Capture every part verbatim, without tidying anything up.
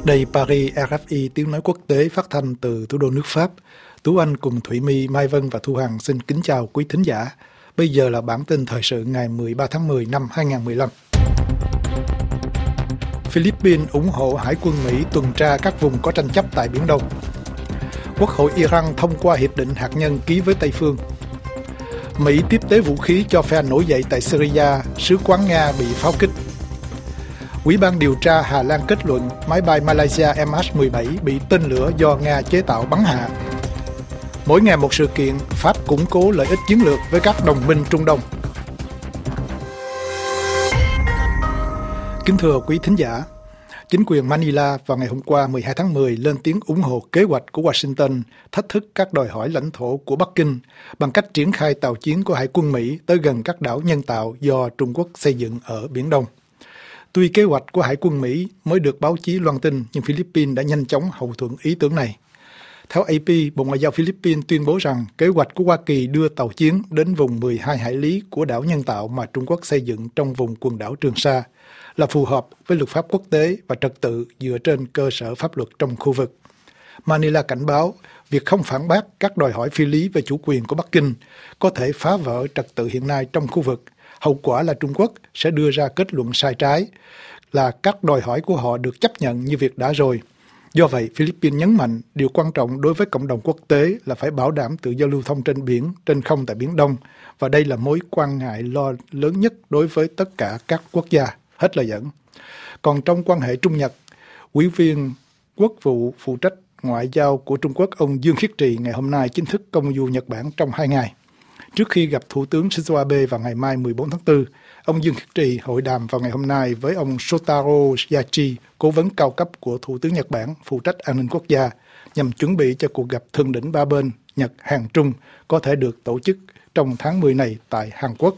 Đây Paris, rờ ép i tiếng nói quốc tế phát thanh từ thủ đô nước Pháp. Tú Anh cùng Thủy My, Mai Vân và Thu Hằng xin kính chào quý thính giả. Bây giờ là bản tin thời sự ngày mười ba tháng mười năm hai nghìn không trăm mười lăm. Philippines ủng hộ hải quân Mỹ tuần tra các vùng có tranh chấp tại Biển Đông. Quốc hội Iran thông qua hiệp định hạt nhân ký với Tây Phương. Mỹ tiếp tế vũ khí cho phe nổi dậy tại Syria, sứ quán Nga bị pháo kích. Ủy ban điều tra Hà Lan kết luận máy bay Malaysia M H mười bảy bị tên lửa do Nga chế tạo bắn hạ. Mỗi ngày một sự kiện, Pháp củng cố lợi ích chiến lược với các đồng minh Trung Đông. Kính thưa quý thính giả, chính quyền Manila vào ngày hôm qua mười hai tháng mười lên tiếng ủng hộ kế hoạch của Washington thách thức các đòi hỏi lãnh thổ của Bắc Kinh bằng cách triển khai tàu chiến của Hải quân Mỹ tới gần các đảo nhân tạo do Trung Quốc xây dựng ở Biển Đông. Tuy kế hoạch của Hải quân Mỹ mới được báo chí loan tin, nhưng Philippines đã nhanh chóng hậu thuẫn ý tưởng này. Theo A P, Bộ Ngoại giao Philippines tuyên bố rằng kế hoạch của Hoa Kỳ đưa tàu chiến đến vùng mười hai hải lý của đảo nhân tạo mà Trung Quốc xây dựng trong vùng quần đảo Trường Sa là phù hợp với luật pháp quốc tế và trật tự dựa trên cơ sở pháp luật trong khu vực. Manila cảnh báo việc không phản bác các đòi hỏi phi lý về chủ quyền của Bắc Kinh có thể phá vỡ trật tự hiện nay trong khu vực. Hậu quả là Trung Quốc sẽ đưa ra kết luận sai trái, là các đòi hỏi của họ được chấp nhận như việc đã rồi. Do vậy, Philippines nhấn mạnh điều quan trọng đối với cộng đồng quốc tế là phải bảo đảm tự do lưu thông trên biển, trên không tại Biển Đông, và đây là mối quan ngại lo lớn nhất đối với tất cả các quốc gia. Hết lời dẫn. Còn trong quan hệ Trung Nhật, Ủy viên Quốc vụ phụ trách ngoại giao của Trung Quốc ông Dương Khiết Trì ngày hôm nay chính thức công du Nhật Bản trong hai ngày. Trước khi gặp Thủ tướng Shinzo Abe vào ngày mai mười bốn tháng tư, ông Dương Khiết Trì hội đàm vào ngày hôm nay với ông Shotaro Yachi, cố vấn cao cấp của Thủ tướng Nhật Bản phụ trách an ninh quốc gia, nhằm chuẩn bị cho cuộc gặp thượng đỉnh ba bên Nhật, Hàn, Trung có thể được tổ chức trong tháng mười này tại Hàn Quốc.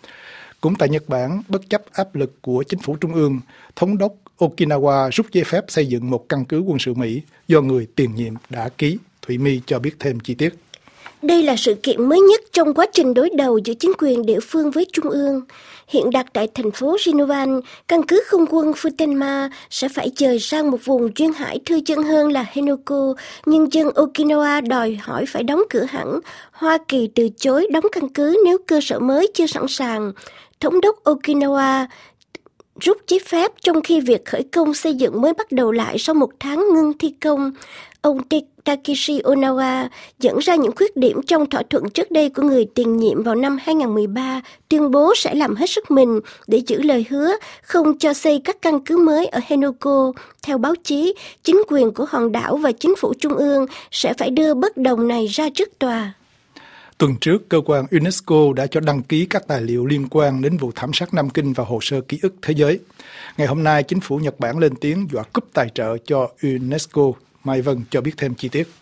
Cũng tại Nhật Bản, bất chấp áp lực của chính phủ trung ương, thống đốc Okinawa rút giấy phép xây dựng một căn cứ quân sự Mỹ do người tiền nhiệm đã ký. Thủy My cho biết thêm chi tiết. Đây là sự kiện mới nhất trong quá trình đối đầu giữa chính quyền địa phương với Trung ương. Hiện đặt tại thành phố Shinovan, căn cứ không quân Futenma sẽ phải dời sang một vùng duyên hải thư chân hơn là Henoko, nhưng dân Okinawa đòi hỏi phải đóng cửa hẳn. Hoa Kỳ từ chối đóng căn cứ nếu cơ sở mới chưa sẵn sàng. Thống đốc Okinawa rút giấy phép trong khi việc khởi công xây dựng mới bắt đầu lại sau một tháng ngưng thi công. Ông Takeshi Onawa dẫn ra những khuyết điểm trong thỏa thuận trước đây của người tiền nhiệm vào năm hai nghìn không trăm mười ba, tuyên bố sẽ làm hết sức mình để giữ lời hứa không cho xây các căn cứ mới ở Henoko. Theo báo chí, chính quyền của hòn đảo và chính phủ trung ương sẽ phải đưa bất đồng này ra trước tòa. Tuần trước, cơ quan UNESCO đã cho đăng ký các tài liệu liên quan đến vụ thảm sát Nam Kinh vào hồ sơ ký ức thế giới. Ngày hôm nay, chính phủ Nhật Bản lên tiếng dọa cúp tài trợ cho UNESCO. Mai Vân cho biết thêm chi tiết.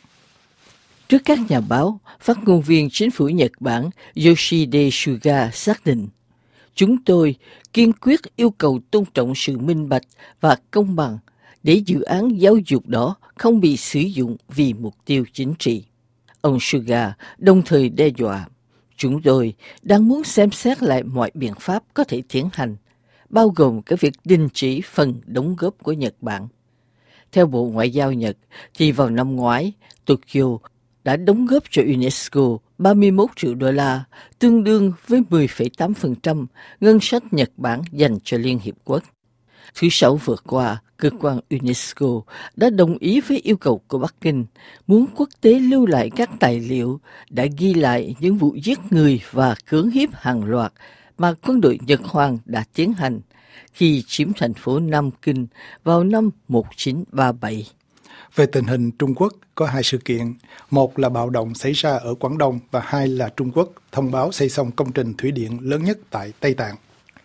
Trước các nhà báo, phát ngôn viên chính phủ Nhật Bản Yoshide Suga xác định, chúng tôi kiên quyết yêu cầu tôn trọng sự minh bạch và công bằng để dự án giáo dục đó không bị sử dụng vì mục tiêu chính trị. Ông Suga đồng thời đe dọa, chúng tôi đang muốn xem xét lại mọi biện pháp có thể tiến hành, bao gồm cả việc đình chỉ phần đóng góp của Nhật Bản. Theo Bộ Ngoại giao Nhật, thì vào năm ngoái, Tokyo đã đóng góp cho UNESCO ba mươi mốt triệu đô la, tương đương với mười phẩy tám phần trăm ngân sách Nhật Bản dành cho Liên Hiệp Quốc. Thứ Sáu vừa qua, cơ quan UNESCO đã đồng ý với yêu cầu của Bắc Kinh, muốn quốc tế lưu lại các tài liệu đã ghi lại những vụ giết người và cưỡng hiếp hàng loạt mà quân đội Nhật Hoàng đã tiến hành khi chiếm thành phố Nam Kinh vào năm một nghìn chín trăm ba mươi bảy. Về tình hình Trung Quốc, có hai sự kiện. Một là bạo động xảy ra ở Quảng Đông và hai là Trung Quốc thông báo xây xong công trình thủy điện lớn nhất tại Tây Tạng.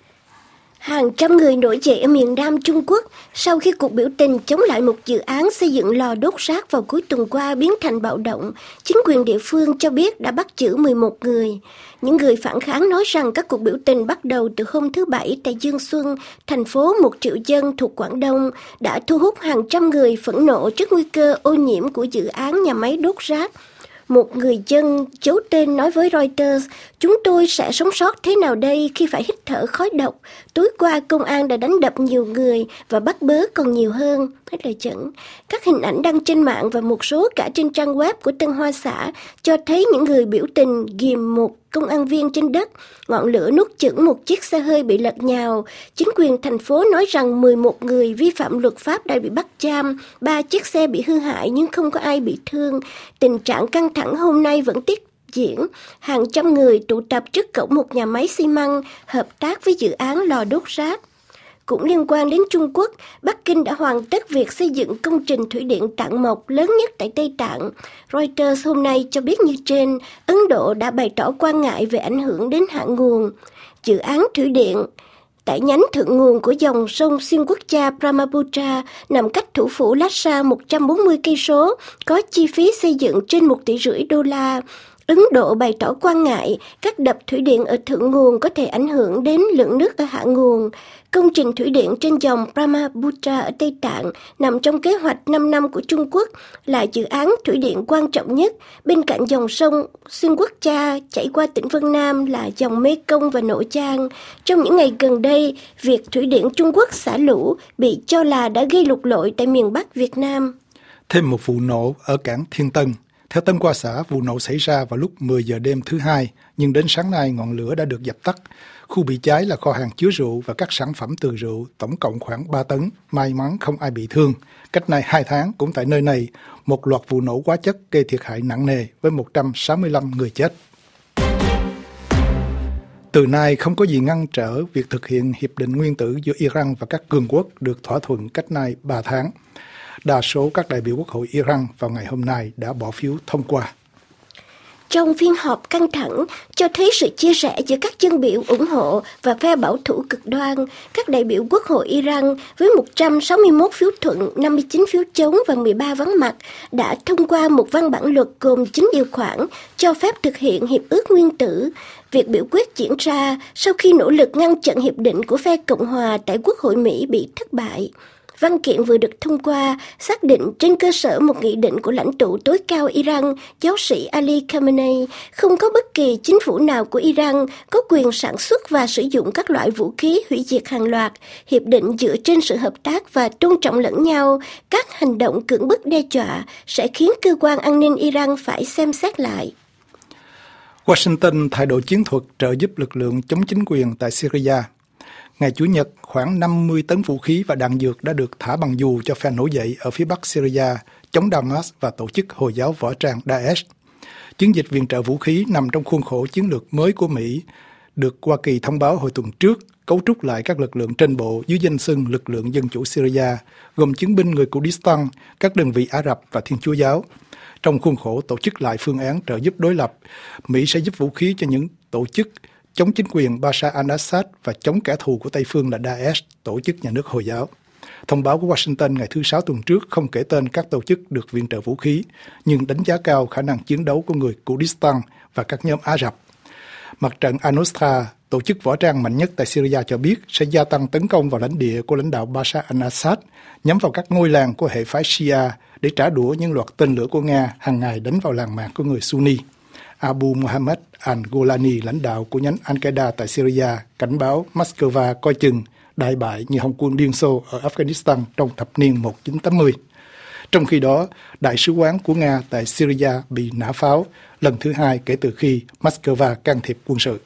Hàng trăm người nổi dậy ở miền Nam Trung Quốc sau khi cuộc biểu tình chống lại một dự án xây dựng lò đốt rác vào cuối tuần qua biến thành bạo động. Chính quyền địa phương cho biết đã bắt giữ mười một người. Những người phản kháng nói rằng các cuộc biểu tình bắt đầu từ hôm thứ Bảy tại Dương Xuân, thành phố một triệu dân thuộc Quảng Đông, đã thu hút hàng trăm người phẫn nộ trước nguy cơ ô nhiễm của dự án nhà máy đốt rác. Một người dân giấu tên nói với Reuters, chúng tôi sẽ sống sót thế nào đây khi phải hít thở khói độc. Tối qua công an đã đánh đập nhiều người và bắt bớ còn nhiều hơn. Hết lời dẫn. Các hình ảnh đăng trên mạng và một số cả trên trang web của Tân Hoa Xã cho thấy những người biểu tình ghìm một công an viên trên đất. Ngọn lửa nuốt chửng một chiếc xe hơi bị lật nhào. Chính quyền thành phố nói rằng mười một người vi phạm luật pháp đã bị bắt giam, ba chiếc xe bị hư hại nhưng không có ai bị thương. Tình trạng căng thẳng hôm nay vẫn tiếp diễn. Hàng trăm người tụ tập trước cổng một nhà máy xi măng hợp tác với dự án lò đốt rác. Cũng liên quan đến Trung Quốc, Bắc Kinh đã hoàn tất việc xây dựng công trình thủy điện Tạng Mộc lớn nhất tại Tây Tạng. Reuters hôm nay cho biết như trên, Ấn Độ đã bày tỏ quan ngại về ảnh hưởng đến hạ nguồn. Dự án thủy điện tại nhánh thượng nguồn của dòng sông xuyên quốc gia Brahmaputra nằm cách thủ phủ Lhasa một trăm bốn mươi cây số, có chi phí xây dựng trên một tỷ rưỡi đô la. Ấn Độ bày tỏ quan ngại các đập thủy điện ở thượng nguồn có thể ảnh hưởng đến lượng nước ở hạ nguồn. Công trình thủy điện trên dòng Brahmaputra ở Tây Tạng nằm trong kế hoạch năm năm của Trung Quốc, là dự án thủy điện quan trọng nhất bên cạnh dòng sông xuyên quốc gia chảy qua tỉnh Vân Nam là dòng Mekong và Nội Giang. Trong những ngày gần đây, việc thủy điện Trung Quốc xả lũ bị cho là đã gây lụt lội tại miền Bắc Việt Nam. Thêm một vụ nổ ở cảng Thiên Tân. Theo Tân Hoa Xã, vụ nổ xảy ra vào lúc mười giờ đêm thứ Hai, nhưng đến sáng nay ngọn lửa đã được dập tắt. Khu bị cháy là kho hàng chứa rượu và các sản phẩm từ rượu, tổng cộng khoảng ba tấn. May mắn không ai bị thương. Cách nay hai tháng, cũng tại nơi này, một loạt vụ nổ hóa chất gây thiệt hại nặng nề với một trăm sáu mươi lăm người chết. Từ nay không có gì ngăn trở việc thực hiện hiệp định nguyên tử giữa Iran và các cường quốc được thỏa thuận cách nay ba tháng. Đa số các đại biểu Quốc hội Iran vào ngày hôm nay đã bỏ phiếu thông qua. Trong phiên họp căng thẳng cho thấy sự chia rẽ giữa các dân biểu ủng hộ và phe bảo thủ cực đoan, các đại biểu Quốc hội Iran với một trăm sáu mươi mốt phiếu thuận, năm mươi chín phiếu chống và mười ba vắng mặt đã thông qua một văn bản luật gồm chín điều khoản cho phép thực hiện hiệp ước nguyên tử. Việc biểu quyết diễn ra sau khi nỗ lực ngăn chặn hiệp định của phe Cộng hòa tại Quốc hội Mỹ bị thất bại. Văn kiện vừa được thông qua xác định trên cơ sở một nghị định của lãnh tụ tối cao Iran, giáo sĩ Ali Khamenei, không có bất kỳ chính phủ nào của Iran có quyền sản xuất và sử dụng các loại vũ khí hủy diệt hàng loạt. Hiệp định dựa trên sự hợp tác và tôn trọng lẫn nhau. Các hành động cưỡng bức đe dọa sẽ khiến cơ quan an ninh Iran phải xem xét lại. Washington thay đổi chiến thuật trợ giúp lực lượng chống chính quyền tại Syria. Ngày Chủ nhật, khoảng năm mươi tấn vũ khí và đạn dược đã được thả bằng dù cho phe nổi dậy ở phía bắc Syria chống Damas và tổ chức Hồi giáo võ trang Daesh. Chiến dịch viện trợ vũ khí nằm trong khuôn khổ chiến lược mới của Mỹ, được Hoa Kỳ thông báo hồi tuần trước, cấu trúc lại các lực lượng trên bộ dưới danh xưng lực lượng dân chủ Syria, gồm chiến binh người Kurdistan, các đơn vị Ả Rập và Thiên Chúa giáo. Trong khuôn khổ tổ chức lại phương án trợ giúp đối lập, Mỹ sẽ giúp vũ khí cho những tổ chức chống chính quyền Bashar al-Assad và chống kẻ thù của Tây phương là Daesh, tổ chức nhà nước Hồi giáo. Thông báo của Washington ngày thứ Sáu tuần trước không kể tên các tổ chức được viện trợ vũ khí, nhưng đánh giá cao khả năng chiến đấu của người Kurdistan và các nhóm Ả Rập. Mặt trận Al-Nusra, tổ chức võ trang mạnh nhất tại Syria cho biết sẽ gia tăng tấn công vào lãnh địa của lãnh đạo Bashar al-Assad, nhắm vào các ngôi làng của hệ phái Shia để trả đũa những loạt tên lửa của Nga hàng ngày đánh vào làng mạc của người Sunni. Abu Mohammed al-Golani, lãnh đạo của nhánh Al-Qaeda tại Syria, cảnh báo Moscow coi chừng đại bại như Hồng quân Liên Xô ở Afghanistan trong thập niên một nghìn chín trăm tám mươi. Trong khi đó, đại sứ quán của Nga tại Syria bị nã pháo lần thứ hai kể từ khi Moscow can thiệp quân sự.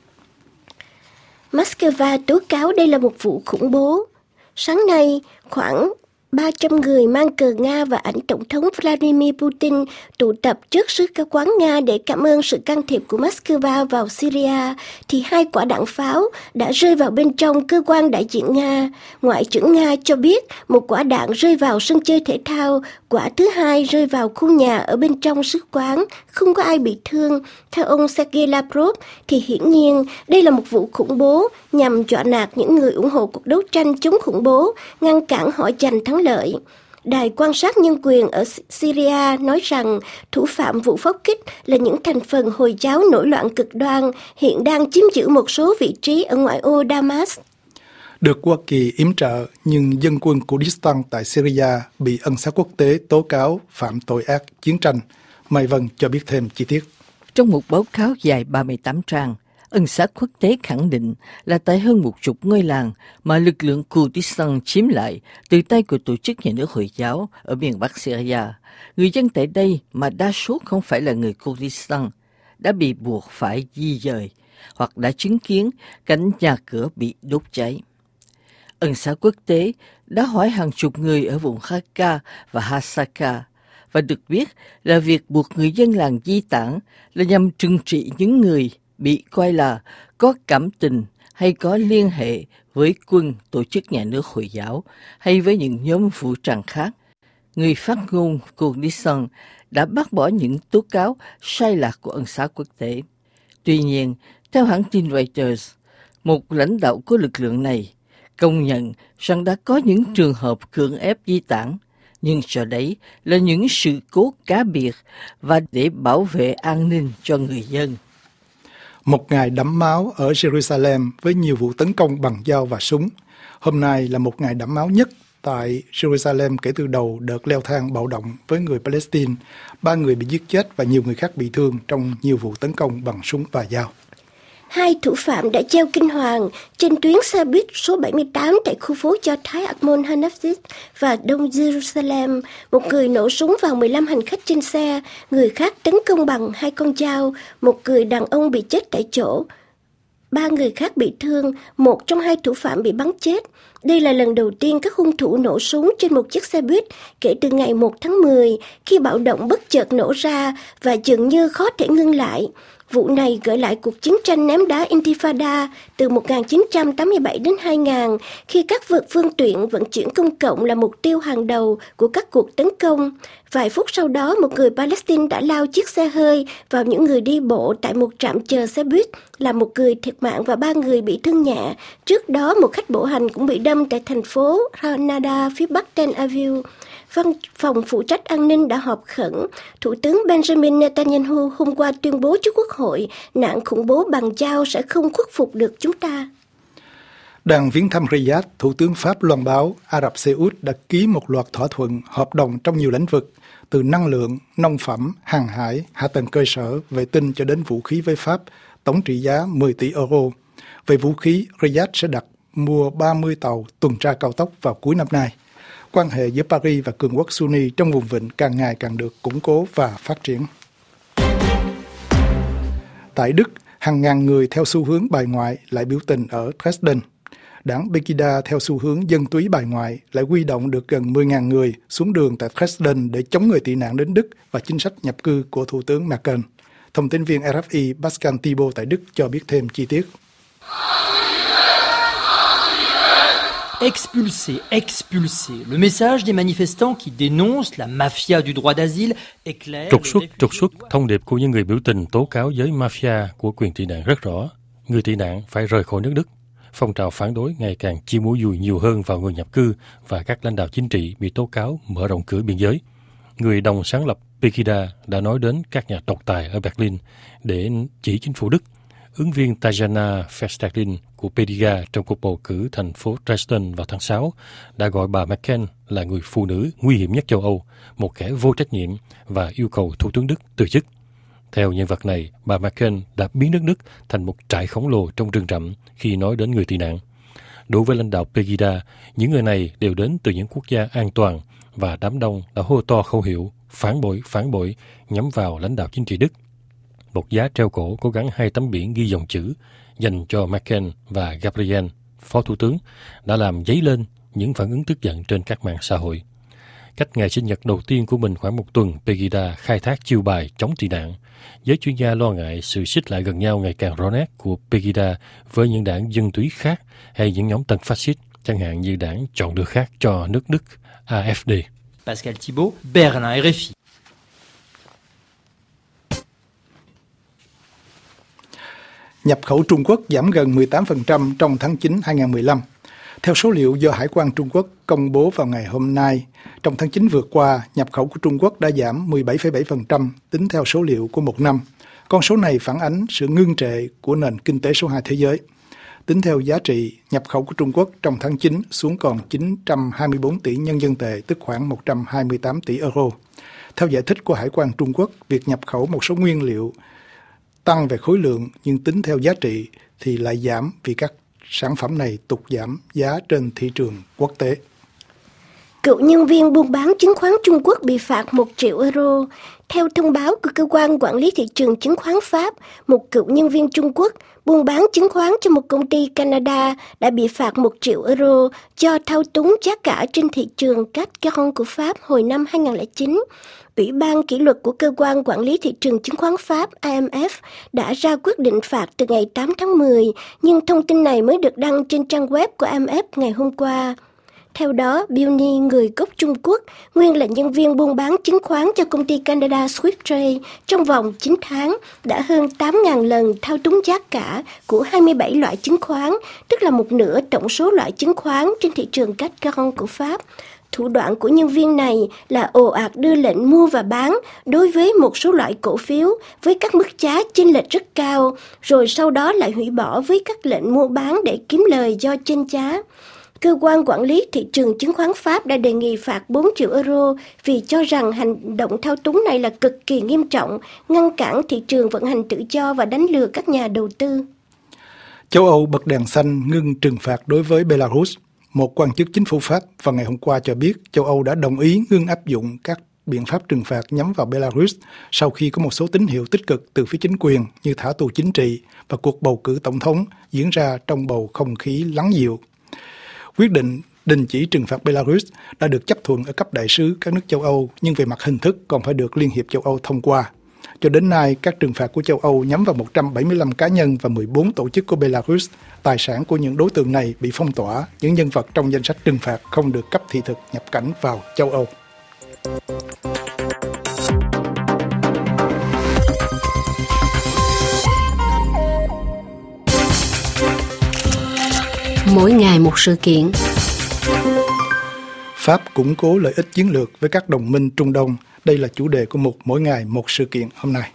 Moscow tố cáo đây là một vụ khủng bố. Sáng nay, khoảng ba trăm người mang cờ Nga và ảnh Tổng thống Vladimir Putin tụ tập trước sứ quán Nga để cảm ơn sự can thiệp của Moscow vào Syria, thì hai quả đạn pháo đã rơi vào bên trong cơ quan đại diện Nga. Ngoại trưởng Nga cho biết một quả đạn rơi vào sân chơi thể thao, quả thứ hai rơi vào khu nhà ở bên trong sứ quán, không có ai bị thương. Theo ông Sergei Lavrov, thì hiển nhiên đây là một vụ khủng bố nhằm dọa nạt những người ủng hộ cuộc đấu tranh chống khủng bố, ngăn cản họ giành thắng lợi. Đài quan sát nhân quyền ở Syria nói rằng thủ phạm vụ phóng kích là những thành phần Hồi giáo nổi loạn cực đoan hiện đang chiếm giữ một số vị trí ở ngoại ô Damas. Được Hoa Kỳ yểm trợ, nhưng dân quân Kurdistan tại Syria bị ân xá quốc tế tố cáo phạm tội ác chiến tranh. Mai Vân cho biết thêm chi tiết. Trong một báo cáo dài ba mươi tám trang, Ân xá quốc tế khẳng định là tại hơn một chục ngôi làng mà lực lượng Kurdistan chiếm lại từ tay của tổ chức nhà nước Hồi giáo ở miền Bắc Syria, người dân tại đây mà đa số không phải là người Kurdistan đã bị buộc phải di dời hoặc đã chứng kiến cảnh nhà cửa bị đốt cháy. Ân xá quốc tế đã hỏi hàng chục người ở vùng Raqqa và Hasaka và được biết là việc buộc người dân làng di tản là nhằm trừng trị những người bị coi là có cảm tình hay có liên hệ với quân tổ chức nhà nước Hồi giáo hay với những nhóm vũ trang khác. Người phát ngôn Kurdistan đã bác bỏ những tố cáo sai lạc của ân xá quốc tế. Tuy nhiên, theo hãng tin Reuters, một lãnh đạo của lực lượng này công nhận rằng đã có những trường hợp cưỡng ép di tản, nhưng cho đấy là những sự cố cá biệt và để bảo vệ an ninh cho người dân. Một ngày đẫm máu ở Jerusalem với nhiều vụ tấn công bằng dao và súng. Hôm nay là một ngày đẫm máu nhất tại Jerusalem kể từ đầu đợt leo thang bạo động với người Palestine. Ba người bị giết chết và nhiều người khác bị thương trong nhiều vụ tấn công bằng súng và dao. Hai thủ phạm đã treo kinh hoàng trên tuyến xe buýt số bảy mươi tám tại khu phố Do Thái Armon Hanafit và Đông Jerusalem. Một người nổ súng vào mười lăm hành khách trên xe, người khác tấn công bằng hai con dao, một người đàn ông bị chết tại chỗ. Ba người khác bị thương, một trong hai thủ phạm bị bắn chết. Đây là lần đầu tiên các hung thủ nổ súng trên một chiếc xe buýt kể từ ngày một tháng mười, khi bạo động bất chợt nổ ra và dường như khó thể ngưng lại. Vụ này gợi lại cuộc chiến tranh ném đá Intifada từ một nghìn chín trăm tám mươi bảy đến hai nghìn, khi các vượt phương tiện vận chuyển công cộng là mục tiêu hàng đầu của các cuộc tấn công. Vài phút sau đó, một người Palestine đã lao chiếc xe hơi vào những người đi bộ tại một trạm chờ xe buýt, làm một người thiệt mạng và ba người bị thương nhẹ. Trước đó, một khách bộ hành cũng bị đâm tại thành phố Ranada, phía bắc Tel Aviv. Văn phòng phụ trách an ninh đã họp khẩn. Thủ tướng Benjamin Netanyahu hôm qua tuyên bố trước Quốc hội nạn khủng bố bằng dao sẽ không khuất phục được chúng ta. Đang viếng thăm Riyadh, Thủ tướng Pháp loan báo Ả Rập Xê Út đã ký một loạt thỏa thuận hợp đồng trong nhiều lĩnh vực, từ năng lượng, nông phẩm, hàng hải, hạ tầng cơ sở, vệ tinh cho đến vũ khí với Pháp, tổng trị giá mười tỷ euro. Về vũ khí, Riyadh sẽ đặt mua ba mươi tàu tuần tra cao tốc vào cuối năm nay. Quan hệ giữa Paris và cường quốc Sunni trong vùng vịnh càng ngày càng được củng cố và phát triển. Tại Đức, hàng ngàn người theo xu hướng bài ngoại lại biểu tình ở Dresden. Đảng Pegida theo xu hướng dân túy bài ngoại lại huy động được gần mười nghìn người xuống đường tại Dresden để chống người tị nạn đến Đức và chính sách nhập cư của Thủ tướng Merkel. Thông tin viên rờ ép i Pascal Thibault tại Đức cho biết thêm chi tiết. Expulser, expulser. Le message des manifestants qui dénoncent la mafia du droit d'asile est clair. Trục xuất, trục xuất. Thông điệp của những người biểu tình tố cáo giới mafia của quyền tị nạn rất rõ. Người tị nạn phải rời khỏi nước Đức. Phong trào phản đối ngày càng chi mũi dùi nhiều hơn vào người nhập cư và các lãnh đạo chính trị bị tố cáo mở rộng cửa biên giới. Người đồng sáng lập Pegida đã nói đến các nhà độc tài ở Berlin để chỉ chính phủ Đức. Ứng viên Tatjana Verstappen của Pegida trong cuộc bầu cử thành phố Dresden vào tháng sáu đã gọi bà Merkel là người phụ nữ nguy hiểm nhất châu Âu, một kẻ vô trách nhiệm và yêu cầu Thủ tướng Đức từ chức. Theo nhân vật này, bà Merkel đã biến nước Đức thành một trại khổng lồ trong rừng rậm khi nói đến người tị nạn. Đối với lãnh đạo Pegida, những người này đều đến từ những quốc gia an toàn và đám đông đã hô to khẩu hiệu phản bội, phản bội nhắm vào lãnh đạo chính trị Đức. Một giá treo cổ có gắn hai tấm biển ghi dòng chữ dành cho Merkel và Gabriel, phó thủ tướng, đã làm dấy lên những phản ứng tức giận trên các mạng xã hội. Cách ngày sinh nhật đầu tiên của mình khoảng một tuần, Pegida khai thác chiêu bài chống tị nạn. Giới chuyên gia lo ngại sự xích lại gần nhau ngày càng rõ nét của Pegida với những đảng dân túy khác hay những nhóm tân phát xít, chẳng hạn như đảng chọn đường khác cho nước Đức a ép đê. Pascal Thibault, Berlin, rờ ép i. Nhập khẩu Trung Quốc giảm gần mười tám phần trăm trong tháng chín hai nghìn không trăm mười lăm. Theo số liệu do Hải quan Trung Quốc công bố vào ngày hôm nay, trong tháng chín vừa qua, nhập khẩu của Trung Quốc đã giảm mười bảy phẩy bảy phần trăm tính theo số liệu của một năm. Con số này phản ánh sự ngưng trệ của nền kinh tế số hai thế giới. Tính theo giá trị, nhập khẩu của Trung Quốc trong tháng chín xuống còn chín trăm hai mươi tư tỷ nhân dân tệ, tức khoảng một trăm hai mươi tám tỷ euro. Theo giải thích của Hải quan Trung Quốc, việc nhập khẩu một số nguyên liệu tăng về khối lượng nhưng tính theo giá trị thì lại giảm vì các sản phẩm này tụt giảm giá trên thị trường quốc tế. Cựu nhân viên buôn bán chứng khoán Trung Quốc bị phạt một triệu euro. Theo thông báo của cơ quan quản lý thị trường chứng khoán Pháp, một cựu nhân viên Trung Quốc buôn bán chứng khoán cho một công ty Canada đã bị phạt một triệu euro do thao túng giá cả trên thị trường C A C quarante của Pháp hồi năm hai không không chín. Ủy ban kỷ luật của cơ quan quản lý thị trường chứng khoán Pháp A M F đã ra quyết định phạt từ ngày tám tháng mười, nhưng thông tin này mới được đăng trên trang web của A M F ngày hôm qua. Theo đó, Biony, người gốc Trung Quốc, nguyên là nhân viên buôn bán chứng khoán cho công ty Canada Swift Trade, trong vòng chín tháng đã hơn tám nghìn lần thao túng giá cả của hai mươi bảy loại chứng khoán, tức là một nửa tổng số loại chứng khoán trên thị trường C A C quarante của Pháp. Thủ đoạn của nhân viên này là ồ ạt đưa lệnh mua và bán đối với một số loại cổ phiếu với các mức giá chênh lệch rất cao, rồi sau đó lại hủy bỏ với các lệnh mua bán để kiếm lời do chênh giá. Cơ quan quản lý thị trường chứng khoán Pháp đã đề nghị phạt bốn triệu euro vì cho rằng hành động thao túng này là cực kỳ nghiêm trọng, ngăn cản thị trường vận hành tự do và đánh lừa các nhà đầu tư. Châu Âu bật đèn xanh ngưng trừng phạt đối với Belarus. Một quan chức chính phủ Pháp vào ngày hôm qua cho biết châu Âu đã đồng ý ngưng áp dụng các biện pháp trừng phạt nhắm vào Belarus sau khi có một số tín hiệu tích cực từ phía chính quyền như thả tù chính trị và cuộc bầu cử tổng thống diễn ra trong bầu không khí lắng dịu. Quyết định đình chỉ trừng phạt Belarus đã được chấp thuận ở cấp đại sứ các nước châu Âu, nhưng về mặt hình thức còn phải được Liên hiệp châu Âu thông qua. Cho đến nay, các trừng phạt của châu Âu nhắm vào một trăm bảy mươi lăm cá nhân và mười bốn tổ chức của Belarus. Tài sản của những đối tượng này bị phong tỏa, những nhân vật trong danh sách trừng phạt không được cấp thị thực nhập cảnh vào châu Âu. Mỗi ngày một sự kiện. Pháp củng cố lợi ích chiến lược với các đồng minh Trung Đông. Đây là chủ đề của mục Mỗi ngày một sự kiện hôm nay.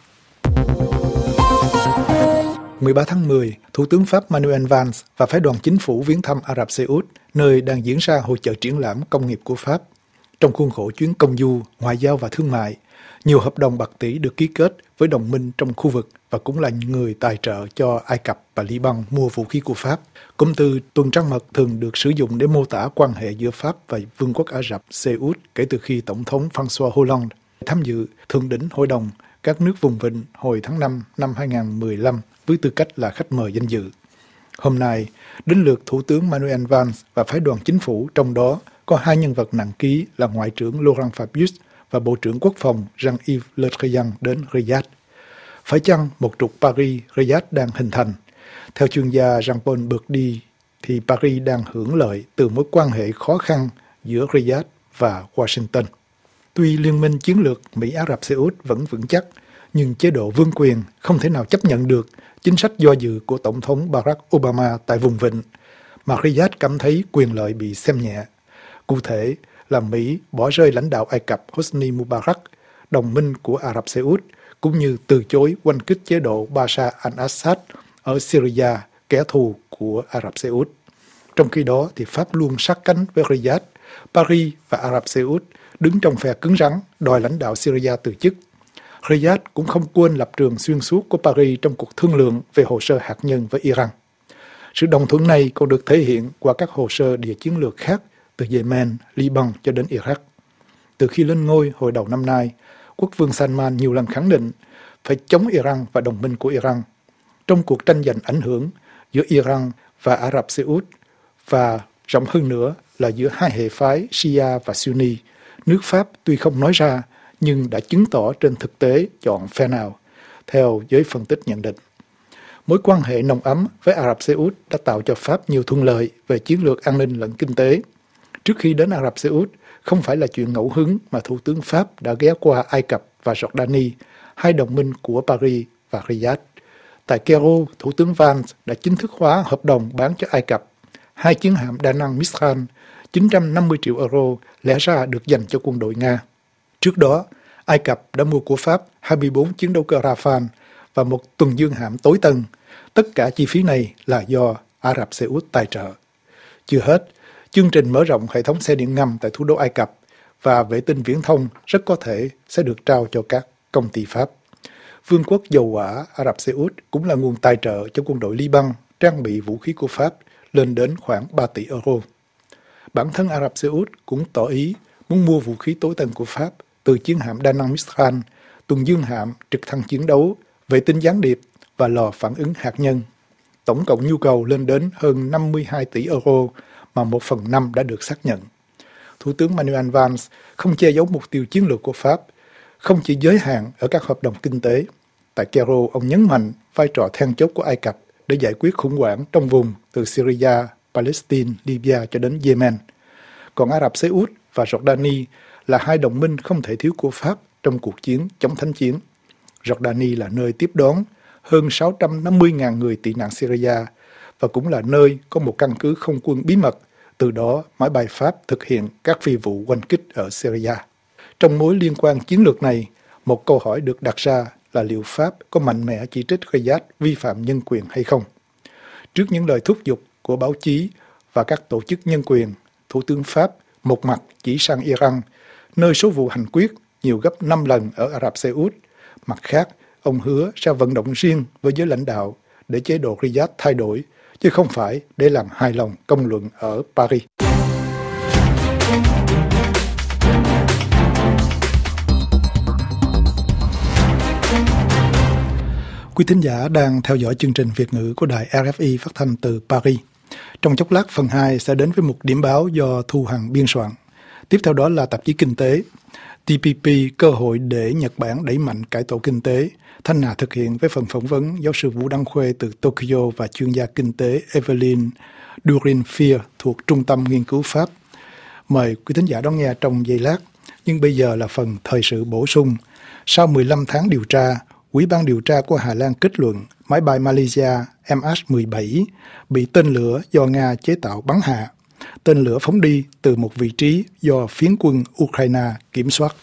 mười ba tháng mười, Thủ tướng Pháp Manuel Valls và phái đoàn chính phủ viếng thăm Ả Rập Xê Út, nơi đang diễn ra hội chợ triển lãm công nghiệp của Pháp. Trong khuôn khổ chuyến công du, ngoại giao và thương mại, nhiều hợp đồng bạc tỷ được ký kết với đồng minh trong khu vực và cũng là người tài trợ cho Ai Cập và Liban mua vũ khí của Pháp. Cụm từ tuần trăng mật thường được sử dụng để mô tả quan hệ giữa Pháp và Vương quốc Ả Rập Xê Út kể từ khi Tổng thống François Hollande tham dự thượng đỉnh Hội đồng các nước vùng vịnh hồi tháng năm năm hai không một lăm với tư cách là khách mời danh dự. Hôm nay, đến lượt Thủ tướng Manuel Valls và phái đoàn chính phủ, trong đó có hai nhân vật nặng ký là Ngoại trưởng Laurent Fabius và Bộ trưởng Quốc phòng Jean-Yves Le Drian đến Riyadh. Phải chăng một trục Paris-Riyadh đang hình thành? Theo chuyên gia Jean-Paul Bourdi, thì Paris đang hưởng lợi từ mối quan hệ khó khăn giữa Riyadh và Washington. Tuy liên minh chiến lược Mỹ-Ả Rập Xê Út vẫn vững chắc, nhưng chế độ vương quyền không thể nào chấp nhận được chính sách do dự của Tổng thống Barack Obama tại vùng vịnh, mà Riyadh cảm thấy quyền lợi bị xem nhẹ. Cụ thể là Mỹ bỏ rơi lãnh đạo Ai Cập Hosni Mubarak, đồng minh của Ả Rập Xê Út, cũng như từ chối oanh kích chế độ Bashar al-Assad ở Syria, kẻ thù của Ả Rập Xê Út. Trong khi đó, thì Pháp luôn sát cánh với Riyadh. Paris và Ả Rập Xê Út đứng trong phe cứng rắn, đòi lãnh đạo Syria từ chức. Riyadh cũng không quên lập trường xuyên suốt của Paris trong cuộc thương lượng về hồ sơ hạt nhân với Iran. Sự đồng thuận này còn được thể hiện qua các hồ sơ địa chiến lược khác từ Yemen, Liban cho đến Iraq. Từ khi lên ngôi hồi đầu năm nay, quốc vương Salman nhiều lần khẳng định phải chống Iran và đồng minh của Iran. Trong cuộc tranh giành ảnh hưởng giữa Iran và Ả Rập Xê Út và rộng hơn nữa là giữa hai hệ phái Shia và Sunni, nước Pháp tuy không nói ra nhưng đã chứng tỏ trên thực tế chọn phe nào, theo giới phân tích nhận định. Mối quan hệ nồng ấm với Ả Rập Xê Út đã tạo cho Pháp nhiều thuận lợi về chiến lược an ninh lẫn kinh tế. Trước khi đến Ả Rập Xê Út, không phải là chuyện ngẫu hứng mà Thủ tướng Pháp đã ghé qua Ai Cập và Jordani, hai đồng minh của Paris và Riyadh. Tại Cairo, Thủ tướng Valls đã chính thức hóa hợp đồng bán cho Ai Cập hai chiến hạm đa năng Mistral, chín trăm năm mươi triệu euro lẽ ra được dành cho quân đội Nga. Trước đó, Ai Cập đã mua của Pháp hai mươi bốn chiến đấu cơ Rafale và một tuần dương hạm tối tân. Tất cả chi phí này là do Ả Rập Xê Út tài trợ. Chưa hết, chương trình mở rộng hệ thống xe điện ngầm tại thủ đô Ai Cập và vệ tinh viễn thông rất có thể sẽ được trao cho các công ty Pháp. Vương quốc dầu hỏa Ả Rập Xê Út cũng là nguồn tài trợ cho quân đội Liban trang bị vũ khí của Pháp lên đến khoảng ba tỷ euro. Bản thân Ả Rập Xê Út cũng tỏ ý muốn mua vũ khí tối tân của Pháp từ chiến hạm đa năng Mistral, tuần dương hạm, trực thăng chiến đấu, vệ tinh gián điệp và lò phản ứng hạt nhân. Tổng cộng nhu cầu lên đến hơn năm mươi hai tỷ euro mà một phần năm đã được xác nhận. Thủ tướng Manuel Valls không che giấu mục tiêu chiến lược của Pháp, không chỉ giới hạn ở các hợp đồng kinh tế. Tại Cairo, ông nhấn mạnh vai trò then chốt của Ai Cập để giải quyết khủng hoảng trong vùng từ Syria, Palestine, Libya cho đến Yemen. Còn Ả Rập Xê Út và Jordani là hai đồng minh không thể thiếu của Pháp trong cuộc chiến chống thánh chiến. Jordani là nơi tiếp đón hơn sáu trăm năm mươi nghìn người tị nạn Syria và cũng là nơi có một căn cứ không quân bí mật, từ đó máy bay Pháp thực hiện các phi vụ oanh kích ở Syria. Trong mối liên quan chiến lược này, một câu hỏi được đặt ra là liệu Pháp có mạnh mẽ chỉ trích Riyadh vi phạm nhân quyền hay không? Trước những lời thúc giục của báo chí và các tổ chức nhân quyền, Thủ tướng Pháp một mặt chỉ sang Iran, nơi số vụ hành quyết nhiều gấp năm lần ở Ả Rập Xê Út. Mặt khác, ông hứa sẽ vận động riêng với giới lãnh đạo để chế độ Riyadh thay đổi, chứ không phải để làm hài lòng công luận ở Paris. Quý thính giả đang theo dõi chương trình Việt ngữ của đài rờ ép i phát thanh từ Paris. Trong chốc lát, phần hai sẽ đến với một điểm báo do Thu Hằng biên soạn. Tiếp theo đó là tạp chí Kinh tế. tê pê pê, cơ hội để Nhật Bản đẩy mạnh cải tổ kinh tế. Thanh Hà thực hiện với phần phỏng vấn giáo sư Vũ Đăng Khuê từ Tokyo và chuyên gia kinh tế Evelyn Durin-Fier thuộc Trung tâm Nghiên cứu Pháp. Mời quý thính giả đón nghe trong giây lát. Nhưng bây giờ là phần thời sự bổ sung. Sau mười lăm tháng điều tra, Ủy ban điều tra của Hà Lan kết luận máy bay Malaysia M H mười bảy bị tên lửa do Nga chế tạo bắn hạ. Tên lửa phóng đi từ một vị trí do phiến quân Ukraine kiểm soát.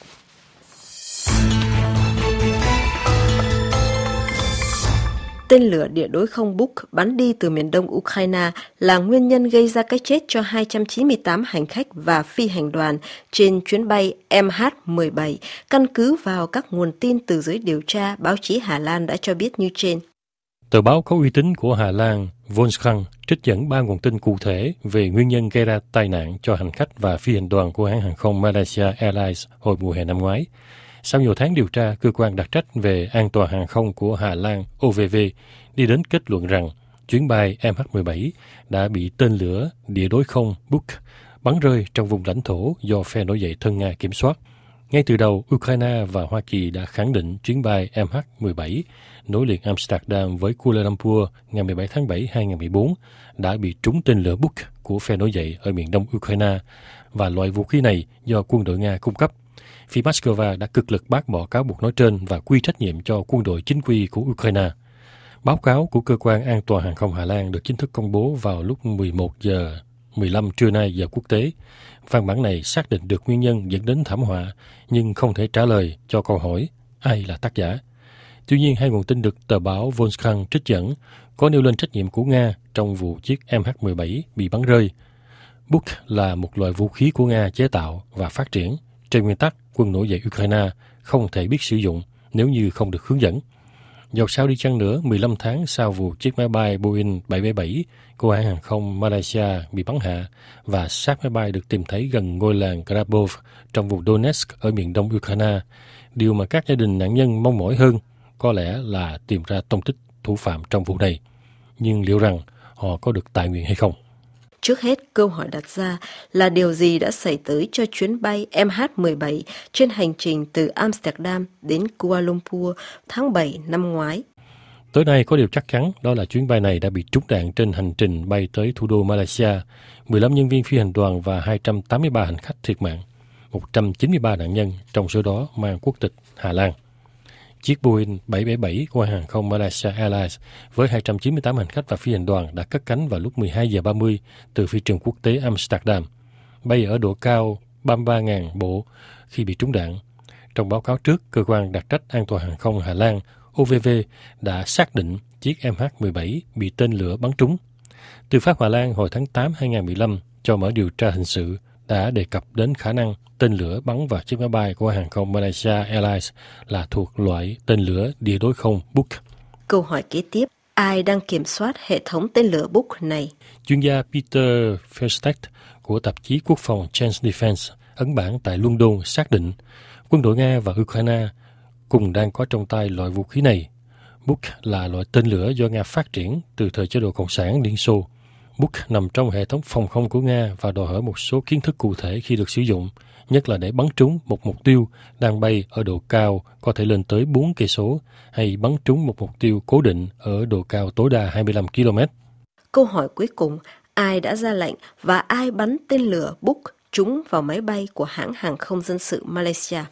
Tên lửa địa đối không Buk bắn đi từ miền đông Ukraine là nguyên nhân gây ra cái chết cho hai trăm chín mươi tám hành khách và phi hành đoàn trên chuyến bay M H mười bảy, căn cứ vào các nguồn tin từ giới điều tra, báo chí Hà Lan đã cho biết như trên. Tờ báo có uy tín của Hà Lan Volkskrant trích dẫn ba nguồn tin cụ thể về nguyên nhân gây ra tai nạn cho hành khách và phi hành đoàn của hãng hàng không Malaysia Airlines hồi mùa hè năm ngoái. Sau nhiều tháng điều tra, cơ quan đặc trách về an toàn hàng không của Hà Lan O V V đi đến kết luận rằng chuyến bay M H mười bảy đã bị tên lửa địa đối không Buk bắn rơi trong vùng lãnh thổ do phe nổi dậy thân Nga kiểm soát. Ngay từ đầu, Ukraine và Hoa Kỳ đã khẳng định chuyến bay M H mười bảy nối liền Amsterdam với Kuala Lumpur ngày mười bảy tháng bảy năm hai nghìn không trăm mười bốn đã bị trúng tên lửa Buk của phe nổi dậy ở miền đông Ukraine và loại vũ khí này do quân đội Nga cung cấp. Phía Moscow đã cực lực bác bỏ cáo buộc nói trên và quy trách nhiệm cho quân đội chính quy của Ukraine. Báo cáo của Cơ quan An toàn Hàng không Hà Lan được chính thức công bố vào lúc mười một giờ mười lăm trưa nay giờ quốc tế. Văn bản này xác định được nguyên nhân dẫn đến thảm họa, nhưng không thể trả lời cho câu hỏi ai là tác giả. Tuy nhiên, hai nguồn tin được tờ báo Volkskrant trích dẫn có nêu lên trách nhiệm của Nga trong vụ chiếc M H mười bảy bị bắn rơi. Buk là một loại vũ khí của Nga chế tạo và phát triển. Trên nguyên tắc, quân nổi dậy Ukraine không thể biết sử dụng nếu như không được hướng dẫn. Dẫu sao đi chăng nữa, mười lăm tháng sau vụ chiếc máy bay Boeing bảy bảy bảy của hãng hàng không Malaysia bị bắn hạ và xác máy bay được tìm thấy gần ngôi làng Grabov trong vùng Donetsk ở miền đông Ukraine, điều mà các gia đình nạn nhân mong mỏi hơn có lẽ là tìm ra tung tích thủ phạm trong vụ này. Nhưng liệu rằng họ có được tại nguyện hay không? Trước hết, câu hỏi đặt ra là điều gì đã xảy tới cho chuyến bay M H mười bảy trên hành trình từ Amsterdam đến Kuala Lumpur tháng bảy năm ngoái. Tới nay có điều chắc chắn đó là chuyến bay này đã bị trúng đạn trên hành trình bay tới thủ đô Malaysia. mười lăm nhân viên phi hành đoàn và hai trăm tám mươi ba hành khách thiệt mạng, một trăm chín mươi ba nạn nhân, trong số đó mang quốc tịch Hà Lan. Chiếc Boeing bảy bảy bảy của hàng không Malaysia Airlines với hai trăm chín mươi tám hành khách và phi hành đoàn đã cất cánh vào lúc mười hai giờ ba mươi từ phi trường quốc tế Amsterdam, bay ở độ cao ba mươi ba nghìn bộ khi bị trúng đạn. Trong báo cáo trước, cơ quan đặc trách an toàn hàng không Hà Lan O V V đã xác định chiếc M H mười bảy bị tên lửa bắn trúng. Tư pháp Hà Lan hồi tháng tám năm hai nghìn không trăm mười lăm cho mở điều tra hình sự đã đề cập đến khả năng tên lửa bắn vào chiếc máy bay của hàng không Malaysia Airlines là thuộc loại tên lửa địa đối không Buk. Câu hỏi kế tiếp, ai đang kiểm soát hệ thống tên lửa Buk này? Chuyên gia Peter Felsted của tạp chí Quốc phòng Chance Defense ấn bản tại London xác định quân đội Nga và Ukraine cùng đang có trong tay loại vũ khí này. Buk là loại tên lửa do Nga phát triển từ thời chế độ Cộng sản Liên Xô. Buk nằm trong hệ thống phòng không của Nga và đòi hỏi một số kiến thức cụ thể khi được sử dụng, nhất là để bắn trúng một mục tiêu đang bay ở độ cao có thể lên tới bốn cây số hay bắn trúng một mục tiêu cố định ở độ cao tối đa hai mươi lăm ki lô mét. Câu hỏi cuối cùng, ai đã ra lệnh và ai bắn tên lửa Buk trúng vào máy bay của hãng hàng không dân sự Malaysia?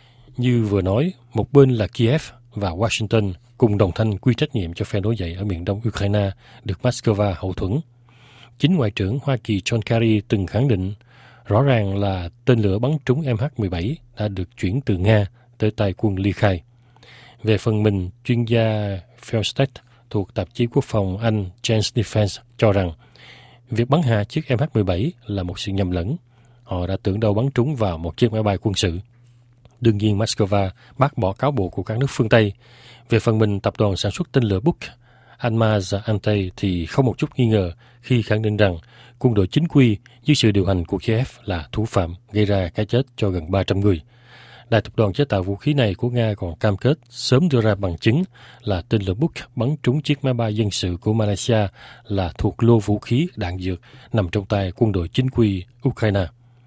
Như vừa nói, một bên là Kiev và Washington cùng đồng thanh quy trách nhiệm cho phe nổi dậy ở miền đông Ukraine được Moscow hậu thuẫn. Chính Ngoại trưởng Hoa Kỳ John Kerry từng khẳng định rõ ràng là tên lửa bắn trúng em hát mười bảy đã được chuyển từ Nga tới tay quân ly khai. Về phần mình, chuyên gia Felsted thuộc tạp chí Quốc phòng Anh Chance Defense cho rằng việc bắn hạ chiếc em hát mười bảy là một sự nhầm lẫn. Họ đã tưởng đâu bắn trúng vào một chiếc máy bay quân sự. Đương nhiên, Moscow bác bỏ cáo buộc của các nước phương Tây. Về phần mình, tập đoàn sản xuất tên lửa Buk, Almaz Antey thì không một chút nghi ngờ khi khẳng định rằng quân đội chính quy dưới sự điều hành của Kiev là thủ phạm gây ra cái chết cho gần ba trăm người. Đại tập đoàn chế tạo vũ khí này của Nga còn cam kết sớm đưa ra bằng chứng là tên lửa Buk bắn trúng chiếc máy bay dân sự của Malaysia là thuộc lô vũ khí đạn dược nằm trong tay quân đội chính quy Ukraine.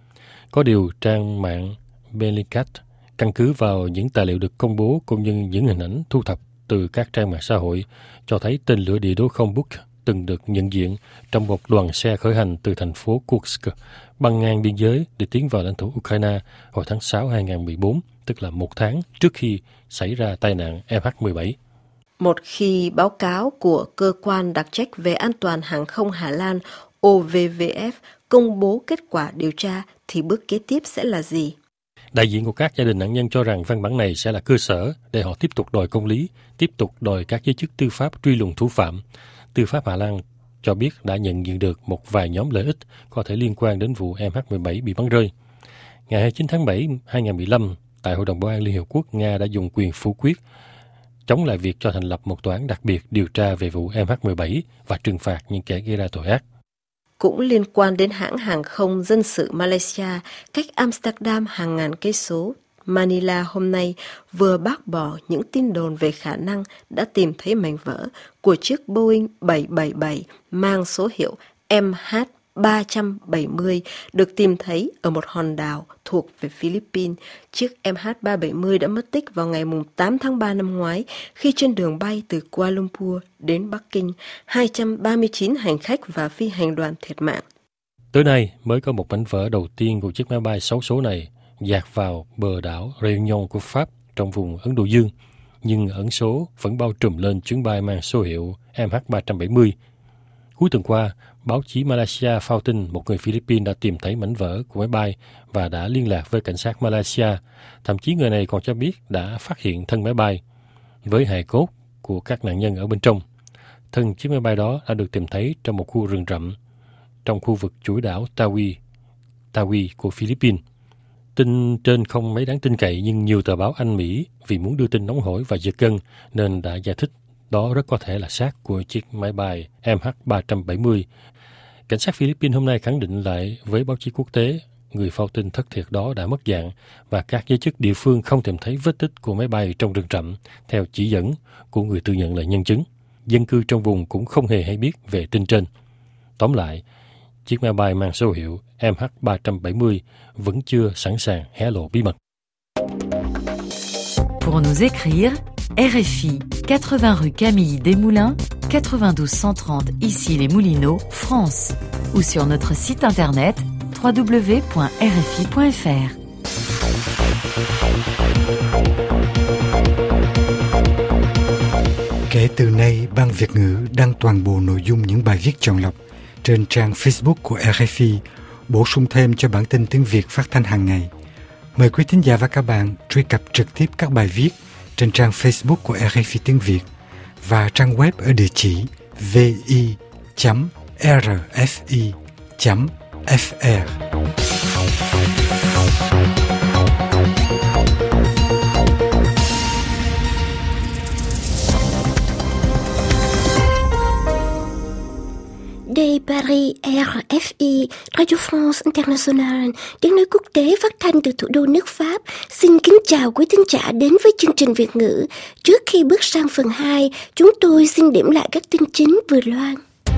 Có điều, trang mạng Bellingcat căn cứ vào những tài liệu được công bố cũng như những hình ảnh thu thập từ các trang mạng xã hội cho thấy tên lửa địa đối không Buk từng được nhận diện trong một đoàn xe khởi hành từ thành phố Kursk băng ngang biên giới để tiến vào lãnh thổ Ukraine hồi tháng sáu năm hai không một bốn, tức là một tháng trước khi xảy ra tai nạn em hát mười bảy. Một khi báo cáo của cơ quan đặc trách về an toàn hàng không Hà Lan O V V F công bố kết quả điều tra thì bước kế tiếp sẽ là gì? Đại diện của các gia đình nạn nhân cho rằng văn bản này sẽ là cơ sở để họ tiếp tục đòi công lý, tiếp tục đòi các giới chức tư pháp truy lùng thủ phạm. Tư pháp Hà Lan cho biết đã nhận diện được một vài nhóm lợi ích có thể liên quan đến vụ em hát mười bảy bị bắn rơi. Ngày hai mươi chín tháng bảy năm hai không một lăm, tại Hội đồng Bảo an Liên Hiệp Quốc, Nga đã dùng quyền phủ quyết chống lại việc cho thành lập một tòa án đặc biệt điều tra về vụ em hát mười bảy và trừng phạt những kẻ gây ra tội ác. Cũng liên quan đến hãng hàng không dân sự Malaysia, cách Amsterdam hàng ngàn cây số, Manila hôm nay vừa bác bỏ những tin đồn về khả năng đã tìm thấy mảnh vỡ của chiếc Boeing bảy bảy bảy mang số hiệu M H ba bảy không được tìm thấy ở một hòn đảo thuộc về Philippines. Chiếc M H ba bảy không đã mất tích vào ngày tám tháng ba năm ngoái khi trên đường bay từ Kuala Lumpur đến Bắc Kinh. hai trăm ba mươi chín hành khách và phi hành đoàn thiệt mạng. Tới nay mới có một mảnh vỡ đầu tiên của chiếc máy bay xấu số này dạt vào bờ đảo Réunion của Pháp trong vùng Ấn Độ Dương, nhưng ẩn số vẫn bao trùm lên chuyến bay mang số hiệu M H ba bảy không. Cuối tuần qua, báo chí Malaysia phao tin một người Philippines đã tìm thấy mảnh vỡ của máy bay và đã liên lạc với cảnh sát Malaysia. Thậm chí người này còn cho biết đã phát hiện thân máy bay với hài cốt của các nạn nhân ở bên trong. Thân chiếc máy bay đó đã được tìm thấy trong một khu rừng rậm trong khu vực chuỗi đảo Tawi, Tawi của Philippines. Tin trên không mấy đáng tin cậy, nhưng nhiều tờ báo Anh Mỹ vì muốn đưa tin nóng hổi và giật gân nên đã giải thích đó rất có thể là xác của chiếc máy bay M H ba bảy không. Cảnh sát Philippines hôm nay khẳng định lại với báo chí quốc tế người phao tin thất thiệt đó đã mất dạng và các giới chức địa phương không tìm thấy vết tích của máy bay trong rừng rậm theo chỉ dẫn của người tự nhận là nhân chứng. Dân cư trong vùng cũng không hề hay biết về tin trên. Tóm lại, chiếc máy bay mang số hiệu M H ba bảy không vẫn chưa sẵn sàng hé lộ bí mật. Pour nous écrire, R F I quatre-vingts rue Camille Desmoulins, quatre-vingt-douze cent trente ici les Moulineaux, France, ou sur notre site internet w w w point r f i point f r. Kể từ nay, Ban Việt ngữ đăng toàn bộ nội dung những bài viết chọn lọc trên trang Facebook của R F I, bổ sung thêm cho bản tin tiếng Việt phát thanh hàng ngày. Mời quý thính giả và các bạn truy cập trực tiếp các bài viết trên trang Facebook của R F I tiếng Việt và trang web ở địa chỉ vi chấm r f i chấm f r. Đây Paris, R F I, Radio France International, tiếng nói quốc tế phát thanh từ thủ đô nước Pháp. Xin kính chào quý thính giả đến với chương trình Việt ngữ. Trước khi bước sang phần hai, chúng tôi xin điểm lại các tin chính vừa loan.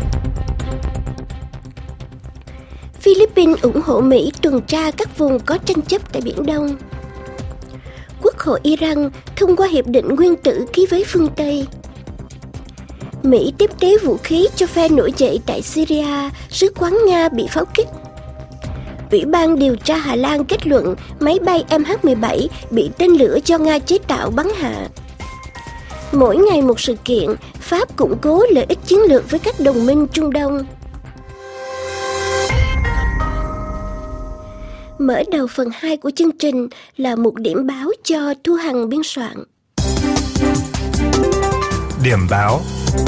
Philippines ủng hộ Mỹ tuần tra các vùng có tranh chấp tại Biển Đông. Quốc hội Iran thông qua hiệp định nguyên tử ký với phương Tây. Mỹ tiếp tế vũ khí cho phe nổi dậy tại Syria, sứ quán Nga bị pháo kích. Ủy ban điều tra Hà Lan kết luận máy bay M H mười bảy bị tên lửa do Nga chế tạo bắn hạ. Mỗi ngày một sự kiện, Pháp củng cố lợi ích chiến lược với các đồng minh Trung Đông. Mở đầu phần hai của chương trình là một điểm báo cho Thu Hằng biên soạn. Điểm báo.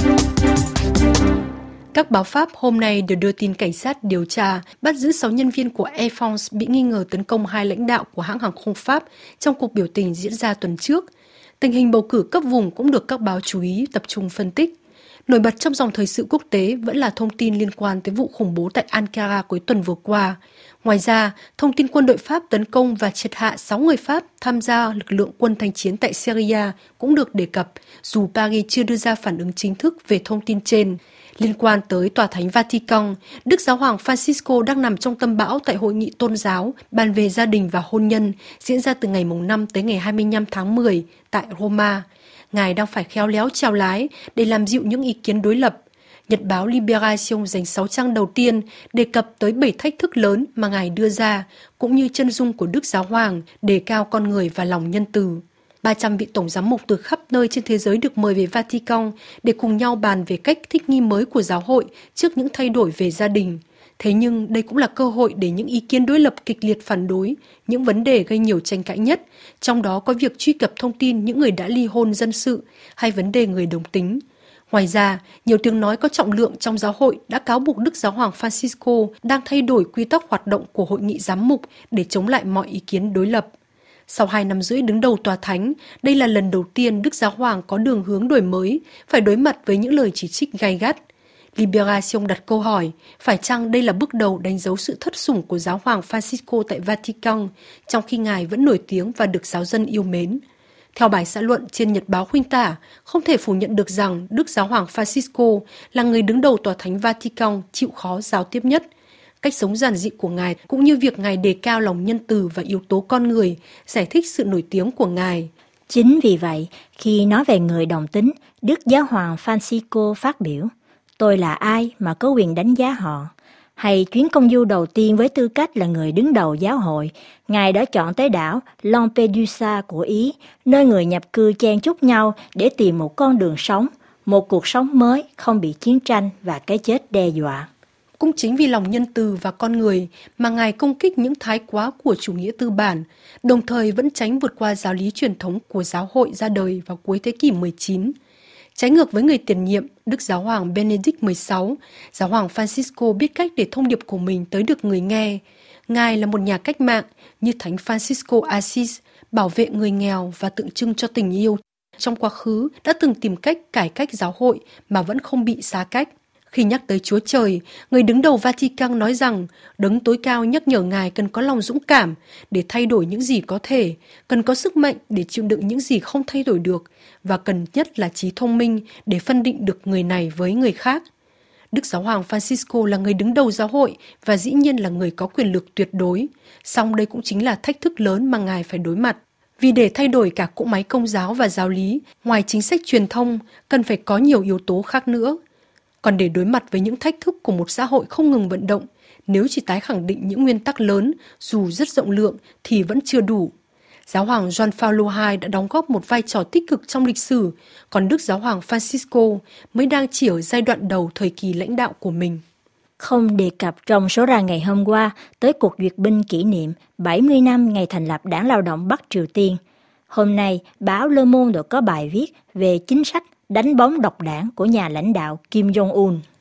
Các báo Pháp hôm nay đều đưa tin cảnh sát điều tra bắt giữ sáu nhân viên của Air France bị nghi ngờ tấn công hai lãnh đạo của hãng hàng không Pháp trong cuộc biểu tình diễn ra tuần trước. Tình hình bầu cử cấp vùng cũng được các báo chú ý tập trung phân tích. Nổi bật trong dòng thời sự quốc tế vẫn là thông tin liên quan tới vụ khủng bố tại Ankara cuối tuần vừa qua. Ngoài ra, thông tin quân đội Pháp tấn công và triệt hạ sáu người Pháp tham gia lực lượng quân thanh chiến tại Syria cũng được đề cập, dù Paris chưa đưa ra phản ứng chính thức về thông tin trên. Liên quan tới Tòa Thánh Vatican, Đức Giáo hoàng Francisco đang nằm trong tâm bão tại hội nghị tôn giáo bàn về gia đình và hôn nhân diễn ra từ ngày năm tới ngày hai mươi lăm tháng mười tại Roma. Ngài đang phải khéo léo chèo lái để làm dịu những ý kiến đối lập. Nhật báo Libération dành sáu trang đầu tiên đề cập tới bảy thách thức lớn mà Ngài đưa ra, cũng như chân dung của Đức Giáo Hoàng, đề cao con người và lòng nhân từ. ba trăm vị tổng giám mục từ khắp nơi trên thế giới được mời về Vatican để cùng nhau bàn về cách thích nghi mới của giáo hội trước những thay đổi về gia đình. Thế nhưng đây cũng là cơ hội để những ý kiến đối lập kịch liệt phản đối những vấn đề gây nhiều tranh cãi nhất, trong đó có việc truy cập thông tin những người đã ly hôn dân sự hay vấn đề người đồng tính. Ngoài ra, nhiều tiếng nói có trọng lượng trong giáo hội đã cáo buộc Đức Giáo hoàng Francisco đang thay đổi quy tắc hoạt động của hội nghị giám mục để chống lại mọi ý kiến đối lập. Sau hai năm rưỡi đứng đầu tòa thánh, đây là lần đầu tiên Đức Giáo hoàng có đường hướng đổi mới, phải đối mặt với những lời chỉ trích gay gắt. Libération đặt câu hỏi, phải chăng đây là bước đầu đánh dấu sự thất sủng của Giáo hoàng Francisco tại Vatican, trong khi Ngài vẫn nổi tiếng và được giáo dân yêu mến? Theo bài xã luận trên Nhật báo Khuynh Tả, không thể phủ nhận được rằng Đức Giáo hoàng Francisco là người đứng đầu tòa thánh Vatican chịu khó giao tiếp nhất. Cách sống giản dị của Ngài cũng như việc Ngài đề cao lòng nhân từ và yếu tố con người, giải thích sự nổi tiếng của Ngài. Chính vì vậy, khi nói về người đồng tính, Đức Giáo hoàng Francisco phát biểu, tôi là ai mà có quyền đánh giá họ? Hay chuyến công du đầu tiên với tư cách là người đứng đầu giáo hội, Ngài đã chọn tới đảo Lampedusa của Ý, nơi người nhập cư chen chúc nhau để tìm một con đường sống, một cuộc sống mới không bị chiến tranh và cái chết đe dọa. Cũng chính vì lòng nhân từ và con người mà Ngài công kích những thái quá của chủ nghĩa tư bản, đồng thời vẫn tránh vượt qua giáo lý truyền thống của giáo hội ra đời vào cuối thế kỷ mười chín. Trái ngược với người tiền nhiệm, Đức Giáo hoàng Benedict mười sáu, Giáo hoàng Francisco biết cách để thông điệp của mình tới được người nghe. Ngài là một nhà cách mạng như Thánh Francisco Assis, bảo vệ người nghèo và tượng trưng cho tình yêu. Trong quá khứ đã từng tìm cách cải cách giáo hội mà vẫn không bị xa cách. Khi nhắc tới Chúa Trời, người đứng đầu Vatican nói rằng Đấng tối cao nhắc nhở Ngài cần có lòng dũng cảm để thay đổi những gì có thể, cần có sức mạnh để chịu đựng những gì không thay đổi được, và cần nhất là trí thông minh để phân định được người này với người khác. Đức Giáo hoàng Francisco là người đứng đầu giáo hội và dĩ nhiên là người có quyền lực tuyệt đối, song đây cũng chính là thách thức lớn mà Ngài phải đối mặt. Vì để thay đổi cả cỗ máy công giáo và giáo lý, ngoài chính sách truyền thông, cần phải có nhiều yếu tố khác nữa. Còn để đối mặt với những thách thức của một xã hội không ngừng vận động, nếu chỉ tái khẳng định những nguyên tắc lớn, dù rất rộng lượng, thì vẫn chưa đủ. Giáo hoàng Gioan Phaolô đệ nhị đã đóng góp một vai trò tích cực trong lịch sử, còn Đức Giáo hoàng Francisco mới đang chỉ ở giai đoạn đầu thời kỳ lãnh đạo của mình. Không đề cập trong số ra ngày hôm qua tới cuộc duyệt binh kỷ niệm bảy mươi năm ngày thành lập Đảng Lao động Bắc Triều Tiên. Hôm nay, báo Le Monde có bài viết về chính sách đánh bóng độc đảng của nhà lãnh đạo Kim Jong-un.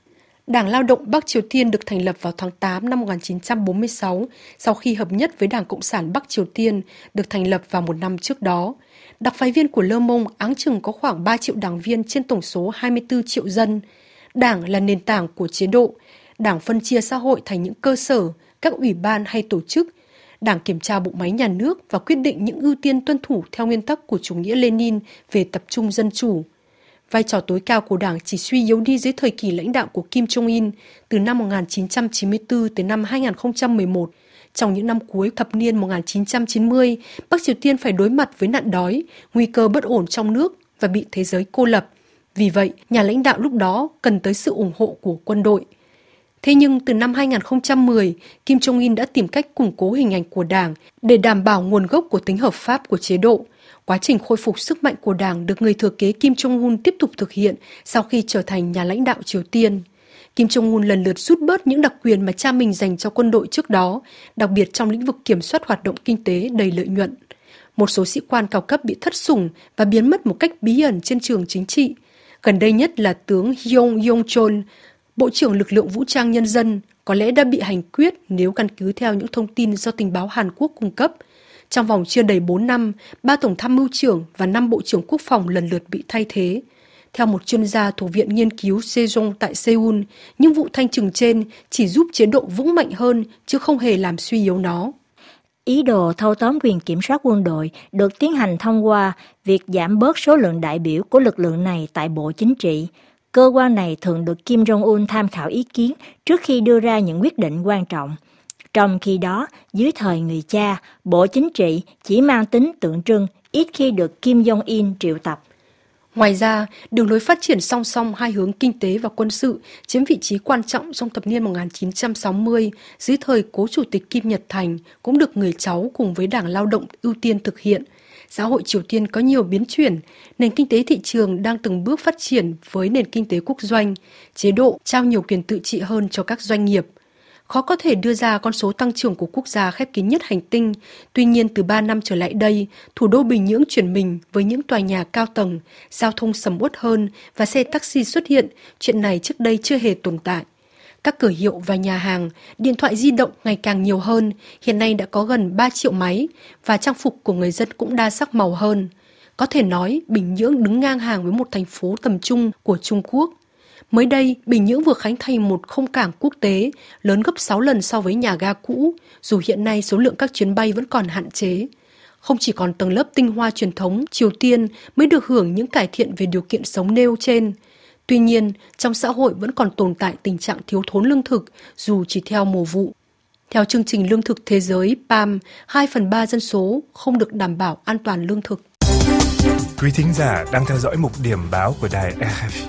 Đảng Lao động Bắc Triều Tiên được thành lập vào tháng tám năm một nghìn chín trăm bốn mươi sáu, sau khi hợp nhất với Đảng Cộng sản Bắc Triều Tiên được thành lập vào một năm trước đó. Đặc phái viên của Le Monde áng chừng có khoảng ba triệu đảng viên trên tổng số hai mươi tư triệu dân. Đảng là nền tảng của chế độ. Đảng phân chia xã hội thành những cơ sở, các ủy ban hay tổ chức. Đảng kiểm tra bộ máy nhà nước và quyết định những ưu tiên tuân thủ theo nguyên tắc của chủ nghĩa Lenin về tập trung dân chủ. Vai trò tối cao của Đảng chỉ suy yếu đi dưới thời kỳ lãnh đạo của Kim Jong-un từ năm một nghìn chín trăm chín mươi tư tới năm hai nghìn không trăm mười một. Trong những năm cuối thập niên một nghìn chín trăm chín mươi, Bắc Triều Tiên phải đối mặt với nạn đói, nguy cơ bất ổn trong nước và bị thế giới cô lập. Vì vậy, nhà lãnh đạo lúc đó cần tới sự ủng hộ của quân đội. Thế nhưng từ năm hai nghìn không trăm mười, Kim Jong-un đã tìm cách củng cố hình ảnh của Đảng để đảm bảo nguồn gốc của tính hợp pháp của chế độ. Quá trình khôi phục sức mạnh của Đảng được người thừa kế Kim Jong-un tiếp tục thực hiện sau khi trở thành nhà lãnh đạo Triều Tiên. Kim Jong-un lần lượt rút bớt những đặc quyền mà cha mình dành cho quân đội trước đó, đặc biệt trong lĩnh vực kiểm soát hoạt động kinh tế đầy lợi nhuận. Một số sĩ quan cao cấp bị thất sủng và biến mất một cách bí ẩn trên trường chính trị. Gần đây nhất là tướng Hyun Yong-chol, Bộ trưởng Lực lượng Vũ trang Nhân dân, có lẽ đã bị hành quyết nếu căn cứ theo những thông tin do tình báo Hàn Quốc cung cấp. Trong vòng chưa đầy bốn năm, ba tổng tham mưu trưởng và năm bộ trưởng quốc phòng lần lượt bị thay thế. Theo một chuyên gia thuộc Viện Nghiên cứu Sejong tại Seoul, những vụ thanh trừng trên chỉ giúp chế độ vững mạnh hơn chứ không hề làm suy yếu nó. Ý đồ thâu tóm quyền kiểm soát quân đội được tiến hành thông qua việc giảm bớt số lượng đại biểu của lực lượng này tại Bộ Chính trị. Cơ quan này thường được Kim Jong-un tham khảo ý kiến trước khi đưa ra những quyết định quan trọng. Trong khi đó, dưới thời người cha, Bộ Chính trị chỉ mang tính tượng trưng, ít khi được Kim Jong-un triệu tập. Ngoài ra, đường lối phát triển song song hai hướng kinh tế và quân sự chiếm vị trí quan trọng trong thập niên một nghìn chín trăm sáu mươi dưới thời cố chủ tịch Kim Nhật Thành cũng được người cháu cùng với Đảng Lao động ưu tiên thực hiện. Xã hội Triều Tiên có nhiều biến chuyển, nền kinh tế thị trường đang từng bước phát triển với nền kinh tế quốc doanh, chế độ trao nhiều quyền tự trị hơn cho các doanh nghiệp. Khó có thể đưa ra con số tăng trưởng của quốc gia khép kín nhất hành tinh, tuy nhiên từ ba năm trở lại đây, thủ đô Bình Nhưỡng chuyển mình với những tòa nhà cao tầng, giao thông sầm uất hơn và xe taxi xuất hiện, chuyện này trước đây chưa hề tồn tại. Các cửa hiệu và nhà hàng, điện thoại di động ngày càng nhiều hơn, hiện nay đã có gần ba triệu máy và trang phục của người dân cũng đa sắc màu hơn. Có thể nói, Bình Nhưỡng đứng ngang hàng với một thành phố tầm trung của Trung Quốc. Mới đây, Bình Nhưỡng vừa khánh thành một không cảng quốc tế lớn gấp sáu lần so với nhà ga cũ, dù hiện nay số lượng các chuyến bay vẫn còn hạn chế. Không chỉ còn tầng lớp tinh hoa truyền thống Triều Tiên mới được hưởng những cải thiện về điều kiện sống nêu trên. Tuy nhiên, trong xã hội vẫn còn tồn tại tình trạng thiếu thốn lương thực dù chỉ theo mùa vụ. Theo chương trình lương thực thế giới P A M, hai phần ba dân số không được đảm bảo an toàn lương thực. Quý thính giả đang theo dõi mục điểm báo của đài rờ ép i.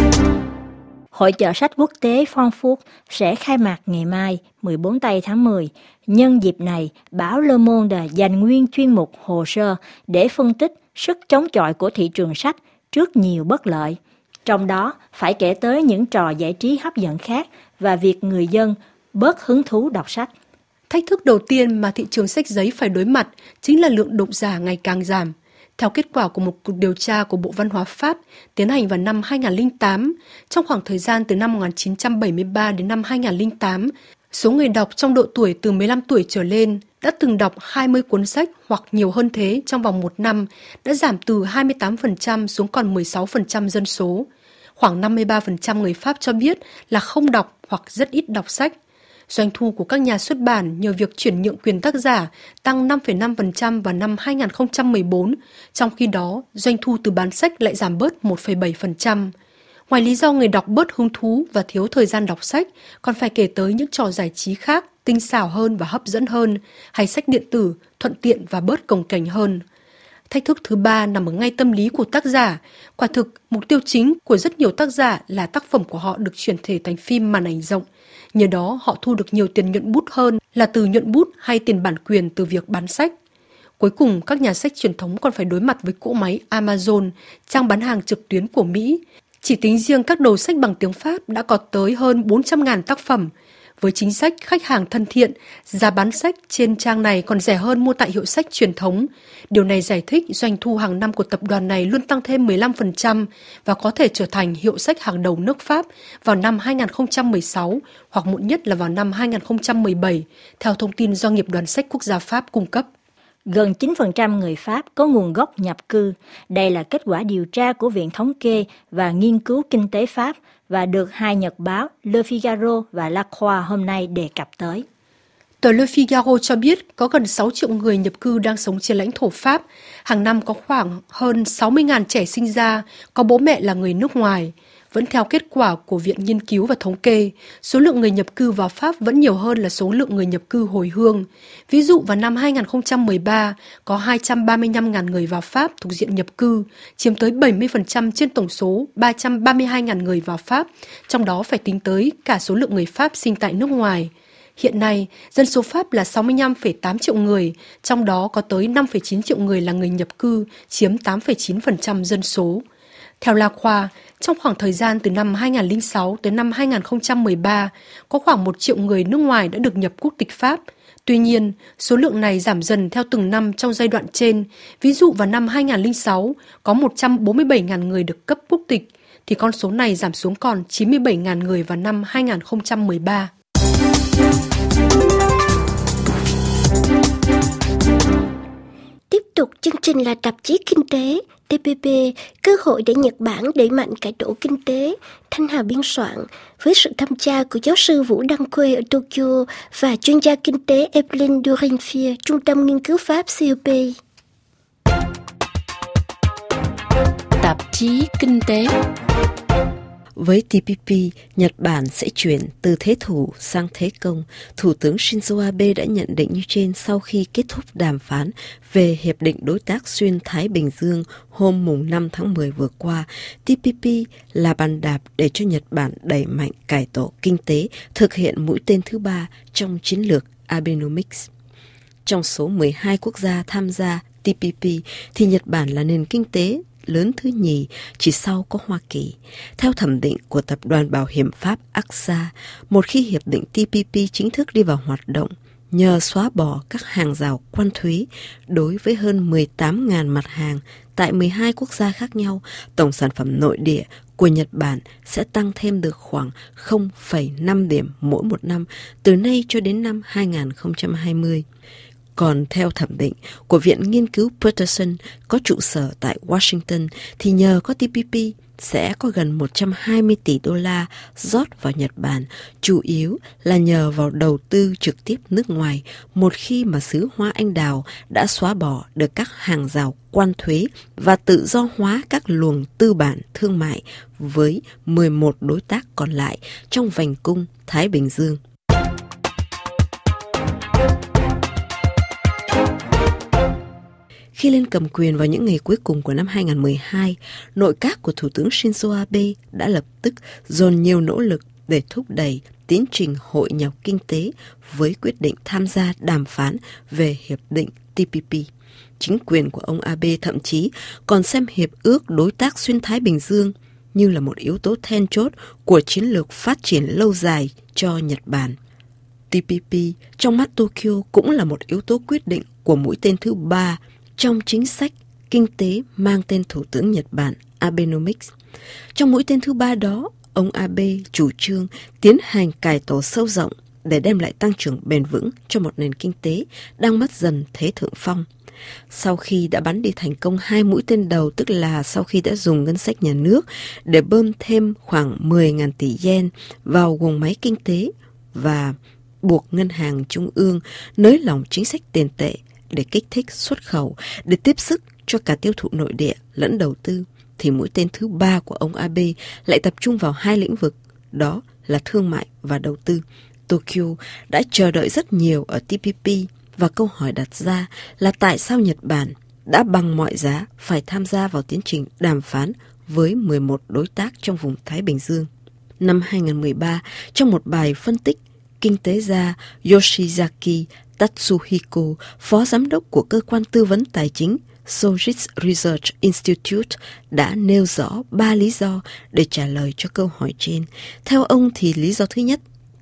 Hội chợ sách quốc tế Frankfurt sẽ khai mạc ngày mai, mười bốn tây tháng mười. Nhân dịp này, báo Le Monde dành nguyên chuyên mục hồ sơ để phân tích sức chống chọi của thị trường sách trước nhiều bất lợi. Trong đó, phải kể tới những trò giải trí hấp dẫn khác và việc người dân bớt hứng thú đọc sách. Thách thức đầu tiên mà thị trường sách giấy phải đối mặt chính là lượng độc giả ngày càng giảm. Theo kết quả của một cuộc điều tra của Bộ Văn hóa Pháp tiến hành vào năm hai nghìn không trăm lẻ tám, trong khoảng thời gian từ năm một nghìn chín trăm bảy mươi ba đến năm hai nghìn không trăm lẻ tám, số người đọc trong độ tuổi từ mười lăm tuổi trở lên đã từng đọc hai mươi cuốn sách hoặc nhiều hơn thế trong vòng một năm đã giảm từ hai mươi tám phần trăm xuống còn mười sáu phần trăm dân số. Khoảng năm mươi ba phần trăm người Pháp cho biết là không đọc hoặc rất ít đọc sách. Doanh thu của các nhà xuất bản nhờ việc chuyển nhượng quyền tác giả tăng năm phẩy năm phần trăm vào năm hai nghìn không trăm mười bốn, trong khi đó doanh thu từ bán sách lại giảm bớt một phẩy bảy phần trăm. Ngoài lý do người đọc bớt hứng thú và thiếu thời gian đọc sách, còn phải kể tới những trò giải trí khác, tinh xảo hơn và hấp dẫn hơn, hay sách điện tử, thuận tiện và bớt cồng kềnh hơn. Thách thức thứ ba nằm ở ngay tâm lý của tác giả. Quả thực, mục tiêu chính của rất nhiều tác giả là tác phẩm của họ được chuyển thể thành phim màn ảnh rộng. Nhờ đó họ thu được nhiều tiền nhuận bút hơn là từ nhuận bút hay tiền bản quyền từ việc bán sách. Cuối cùng, các nhà sách truyền thống còn phải đối mặt với cỗ máy Amazon, trang bán hàng trực tuyến của Mỹ. Chỉ tính riêng các đầu sách bằng tiếng Pháp đã có tới hơn bốn trăm nghìn tác phẩm. Với chính sách khách hàng thân thiện, giá bán sách trên trang này còn rẻ hơn mua tại hiệu sách truyền thống. Điều này giải thích doanh thu hàng năm của tập đoàn này luôn tăng thêm mười lăm phần trăm và có thể trở thành hiệu sách hàng đầu nước Pháp vào năm hai không một sáu hoặc muộn nhất là vào năm hai không một bảy, theo thông tin do Nghiệp đoàn Sách Quốc gia Pháp cung cấp. Gần chín phần trăm người Pháp có nguồn gốc nhập cư. Đây là kết quả điều tra của Viện Thống kê và Nghiên cứu Kinh tế Pháp và được hai nhật báo Le Figaro và La Croix hôm nay đề cập tới. Tờ Le Figaro cho biết có gần sáu triệu người nhập cư đang sống trên lãnh thổ Pháp. Hàng năm có khoảng hơn sáu mươi nghìn trẻ sinh ra, có bố mẹ là người nước ngoài. Vẫn theo kết quả của Viện Nghiên cứu và Thống kê, số lượng người nhập cư vào Pháp vẫn nhiều hơn là số lượng người nhập cư hồi hương. Ví dụ vào năm hai không một ba, có hai trăm ba mươi lăm nghìn người vào Pháp thuộc diện nhập cư, chiếm tới bảy mươi phần trăm trên tổng số ba trăm ba mươi hai nghìn người vào Pháp, trong đó phải tính tới cả số lượng người Pháp sinh tại nước ngoài. Hiện nay, dân số Pháp là sáu mươi lăm phẩy tám triệu người, trong đó có tới năm phẩy chín triệu người là người nhập cư, chiếm tám phẩy chín phần trăm dân số. Theo La Croix, trong khoảng thời gian từ năm hai không không sáu tới năm hai không một ba, có khoảng một triệu người nước ngoài đã được nhập quốc tịch Pháp. Tuy nhiên, số lượng này giảm dần theo từng năm trong giai đoạn trên. Ví dụ vào năm hai không không sáu, có một trăm bốn mươi bảy nghìn người được cấp quốc tịch, thì con số này giảm xuống còn chín mươi bảy nghìn người vào năm hai không một ba. Tiếp tục chương trình là tạp chí Kinh tế tê pê pê, cơ hội để Nhật Bản đẩy mạnh cải tổ kinh tế, Thanh Hà biên soạn, với sự tham gia của giáo sư Vũ Đăng Khuê ở Tokyo và chuyên gia kinh tế Evelyn Durenfier, Trung tâm Nghiên cứu Pháp xê o pê. Tạp chí Kinh tế. Với tê pê pê, Nhật Bản sẽ chuyển từ thế thủ sang thế công. Thủ tướng Shinzo Abe đã nhận định như trên sau khi kết thúc đàm phán về Hiệp định Đối tác Xuyên Thái Bình Dương hôm mùng năm tháng mười vừa qua. tê pê pê là bàn đạp để cho Nhật Bản đẩy mạnh cải tổ kinh tế, thực hiện mũi tên thứ ba trong chiến lược Abenomics. Trong số mười hai quốc gia tham gia tê pê pê thì Nhật Bản là nền kinh tế lớn thứ nhì, chỉ sau có Hoa Kỳ. Theo thẩm định của Tập đoàn Bảo hiểm Pháp a xê a, một khi hiệp định tê pê pê chính thức đi vào hoạt động, nhờ xóa bỏ các hàng rào quan thuế đối với hơn mười tám nghìn mặt hàng tại mười hai quốc gia khác nhau, tổng sản phẩm nội địa của Nhật Bản sẽ tăng thêm được khoảng không phẩy năm điểm mỗi một năm từ nay cho đến năm hai không hai không. Còn theo thẩm định của Viện Nghiên cứu Peterson có trụ sở tại Washington thì nhờ có tê pê pê sẽ có gần một trăm hai mươi tỷ đô la rót vào Nhật Bản, chủ yếu là nhờ vào đầu tư trực tiếp nước ngoài một khi mà xứ hoa anh đào đã xóa bỏ được các hàng rào quan thuế và tự do hóa các luồng tư bản thương mại với mười một đối tác còn lại trong vành cung Thái Bình Dương. Khi lên cầm quyền vào những ngày cuối cùng của năm hai không một hai, nội các của Thủ tướng Shinzo Abe đã lập tức dồn nhiều nỗ lực để thúc đẩy tiến trình hội nhập kinh tế với quyết định tham gia đàm phán về hiệp định tê pê pê. Chính quyền của ông Abe thậm chí còn xem hiệp ước đối tác xuyên Thái Bình Dương như là một yếu tố then chốt của chiến lược phát triển lâu dài cho Nhật Bản. tê pê pê trong mắt Tokyo cũng là một yếu tố quyết định của mũi tên thứ ba trong chính sách kinh tế mang tên Thủ tướng Nhật Bản Abenomics. Trong mũi tên thứ ba đó, ông Abe chủ trương tiến hành cải tổ sâu rộng để đem lại tăng trưởng bền vững cho một nền kinh tế đang mất dần thế thượng phong. Sau khi đã bắn đi thành công hai mũi tên đầu, tức là sau khi đã dùng ngân sách nhà nước để bơm thêm khoảng mười nghìn tỷ yen vào guồng máy kinh tế và buộc ngân hàng trung ương nới lỏng chính sách tiền tệ để kích thích xuất khẩu, để tiếp sức cho cả tiêu thụ nội địa lẫn đầu tư, thì mũi tên thứ ba của ông Abe lại tập trung vào hai lĩnh vực, đó là thương mại và đầu tư. Tokyo đã chờ đợi rất nhiều ở tê pê pê và câu hỏi đặt ra là tại sao Nhật Bản đã bằng mọi giá phải tham gia vào tiến trình đàm phán với mười một đối tác trong vùng Thái Bình Dương. Năm hai không một ba, trong một bài phân tích, kinh tế gia Yoshizaki Tatsuhiko, phó giám đốc của cơ quan tư vấn tài chính Sojitz Research Institute, đã nêu rõ ba lý do để trả lời cho câu hỏi trên. Theo ông thì lý do thứ nhất,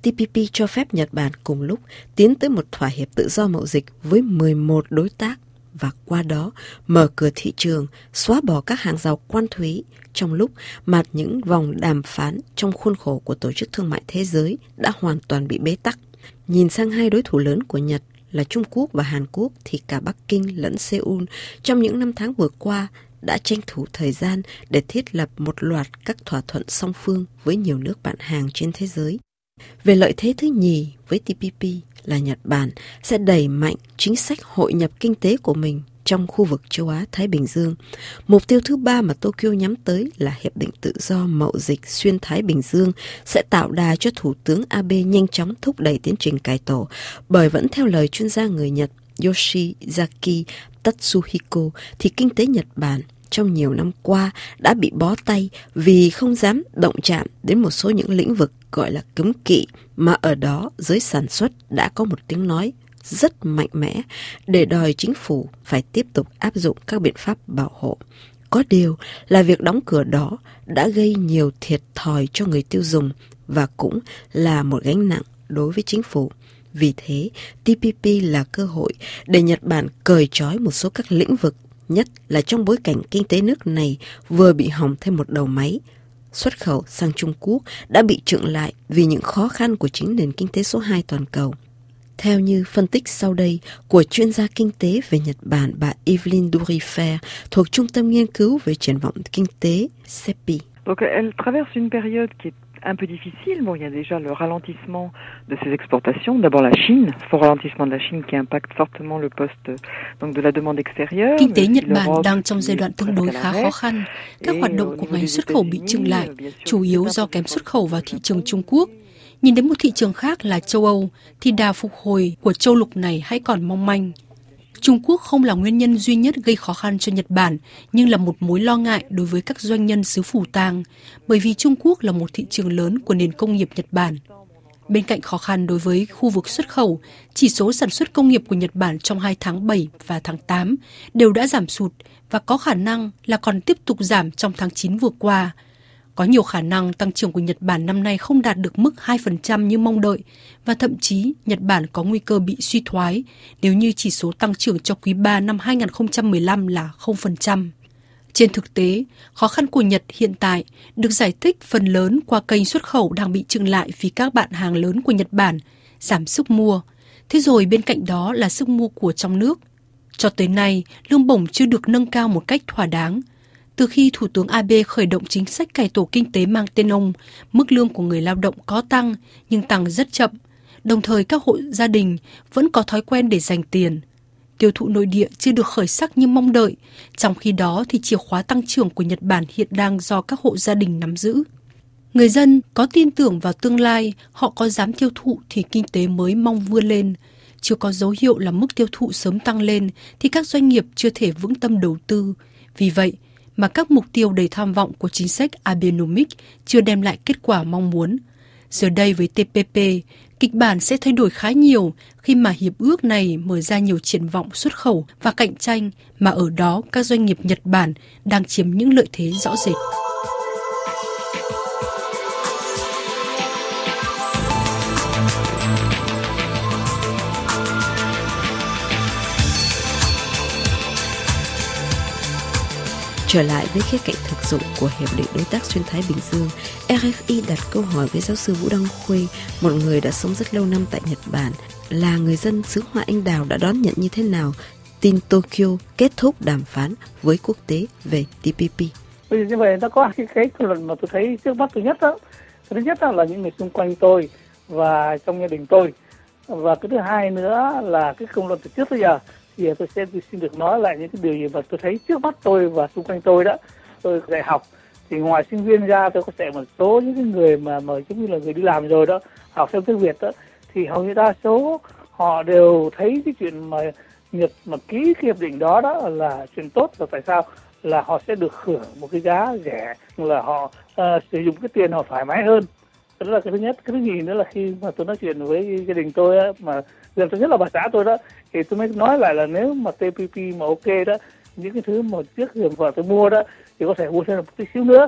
tê pê pê cho phép Nhật Bản cùng lúc tiến tới một thỏa hiệp tự do mậu dịch với mười một đối tác và qua đó mở cửa thị trường, xóa bỏ các hàng rào quan thuế trong lúc mà những vòng đàm phán trong khuôn khổ của Tổ chức Thương mại Thế giới đã hoàn toàn bị bế tắc. Nhìn sang hai đối thủ lớn của Nhật là Trung Quốc và Hàn Quốc thì cả Bắc Kinh lẫn Seoul trong những năm tháng vừa qua đã tranh thủ thời gian để thiết lập một loạt các thỏa thuận song phương với nhiều nước bạn hàng trên thế giới. Về lợi thế thứ nhì với tê pê pê là Nhật Bản sẽ đẩy mạnh chính sách hội nhập kinh tế của mình trong khu vực châu Á-Thái Bình Dương. Mục tiêu thứ ba mà Tokyo nhắm tới là Hiệp định Tự do Mậu dịch Xuyên Thái Bình Dương sẽ tạo đà cho Thủ tướng Abe nhanh chóng thúc đẩy tiến trình cải tổ, bởi vẫn theo lời chuyên gia người Nhật Yoshizaki Tatsuhiko thì kinh tế Nhật Bản trong nhiều năm qua đã bị bó tay vì không dám động chạm đến một số những lĩnh vực gọi là cấm kỵ mà ở đó giới sản xuất đã có một tiếng nói rất mạnh mẽ để đòi chính phủ phải tiếp tục áp dụng các biện pháp bảo hộ. Có điều là việc đóng cửa đó đã gây nhiều thiệt thòi cho người tiêu dùng và cũng là một gánh nặng đối với chính phủ. Vì thế, tê pê pê là cơ hội để Nhật Bản cởi trói một số các lĩnh vực, nhất là trong bối cảnh kinh tế nước này vừa bị hỏng thêm một đầu máy. Xuất khẩu sang Trung Quốc đã bị chững lại vì những khó khăn của chính nền kinh tế số hai toàn cầu. Theo như phân tích sau đây của chuyên gia kinh tế về Nhật Bản bà Evelyn Durifer thuộc Trung tâm Nghiên cứu về triển vọng kinh tế xê e pê i. Donc elle traverse une période qui est un peu difficile. Bon, il y a déjà le ralentissement de ses exportations. D'abord la Chine, fort ralentissement de la Chine qui impacte fortement le poste donc de la demande extérieure. Kinh tế Nhật Bản đang trong giai đoạn tương đối khá khó khăn. Các hoạt động của ngành xuất khẩu bị chững lại, chủ yếu do kém xuất khẩu vào thị trường Trung Quốc. Nhìn đến một thị trường khác là châu Âu, thì đà phục hồi của châu lục này hãy còn mong manh. Trung Quốc không là nguyên nhân duy nhất gây khó khăn cho Nhật Bản, nhưng là một mối lo ngại đối với các doanh nhân xứ Phủ Tang, bởi vì Trung Quốc là một thị trường lớn của nền công nghiệp Nhật Bản. Bên cạnh khó khăn đối với khu vực xuất khẩu, chỉ số sản xuất công nghiệp của Nhật Bản trong hai tháng bảy và tháng tám đều đã giảm sụt và có khả năng là còn tiếp tục giảm trong tháng chín vừa qua. Có nhiều khả năng tăng trưởng của Nhật Bản năm nay không đạt được mức hai phần trăm như mong đợi và thậm chí Nhật Bản có nguy cơ bị suy thoái nếu như chỉ số tăng trưởng cho quý ba năm hai không một lăm là không phần trăm. Trên thực tế, khó khăn của Nhật hiện tại được giải thích phần lớn qua kênh xuất khẩu đang bị chững lại vì các bạn hàng lớn của Nhật Bản giảm sức mua. Thế rồi bên cạnh đó là sức mua của trong nước. Cho tới nay, lương bổng chưa được nâng cao một cách thỏa đáng. Từ khi Thủ tướng Abe khởi động chính sách cải tổ kinh tế mang tên ông, mức lương của người lao động có tăng nhưng tăng rất chậm. Đồng thời các hộ gia đình vẫn có thói quen để dành tiền. Tiêu thụ nội địa chưa được khởi sắc như mong đợi, trong khi đó thì chìa khóa tăng trưởng của Nhật Bản hiện đang do các hộ gia đình nắm giữ. Người dân có tin tưởng vào tương lai, họ có dám tiêu thụ thì kinh tế mới mong vươn lên. Chưa có dấu hiệu là mức tiêu thụ sớm tăng lên thì các doanh nghiệp chưa thể vững tâm đầu tư. Vì vậy mà các mục tiêu đầy tham vọng của chính sách Abenomics chưa đem lại kết quả mong muốn. Giờ đây với tê pê pê, kịch bản sẽ thay đổi khá nhiều khi mà hiệp ước này mở ra nhiều triển vọng xuất khẩu và cạnh tranh mà ở đó các doanh nghiệp Nhật Bản đang chiếm những lợi thế rõ rệt. Trở lại với khía cạnh thực dụng của Hiệp định Đối tác Xuyên Thái Bình Dương, rờ ép i đặt câu hỏi với giáo sư Vũ Đăng Khuê, một người đã sống rất lâu năm tại Nhật Bản, là người dân xứ Hoa Anh Đào đã đón nhận như thế nào tin Tokyo kết thúc đàm phán với quốc tế về tê pê pê. Bây giờ như vậy nó có cái cái luận mà tôi thấy trước mắt thứ nhất đó, thứ nhất đó là những người xung quanh tôi và trong gia đình tôi, và cái thứ hai nữa là cái công luận từ trước tới giờ. Thì tôi sẽ xin được nói lại những cái điều gì mà tôi thấy trước mắt tôi và xung quanh tôi đó. Tôi đại học thì ngoài sinh viên ra, tôi có sẽ một số những cái người mà mà giống như là người đi làm rồi đó, học theo tiếng Việt đó, thì hầu như đa số họ đều thấy cái chuyện mà Nhật mà ký cái hiệp định đó đó là chuyện tốt. Và tại sao? Là họ sẽ được hưởng một cái giá rẻ, là họ uh, sử dụng cái tiền họ thoải mái hơn. Đó là cái thứ nhất. Cái thứ nhì nữa là khi mà tôi nói chuyện với gia đình tôi á, mà gần tôi nhất là bà xã tôi đó, thì tôi mới nói lại là nếu mà tê pê pê mà ok đó, những cái thứ mà trước giờ vợ tôi mua đó thì có thể mua thêm một tí xíu nữa.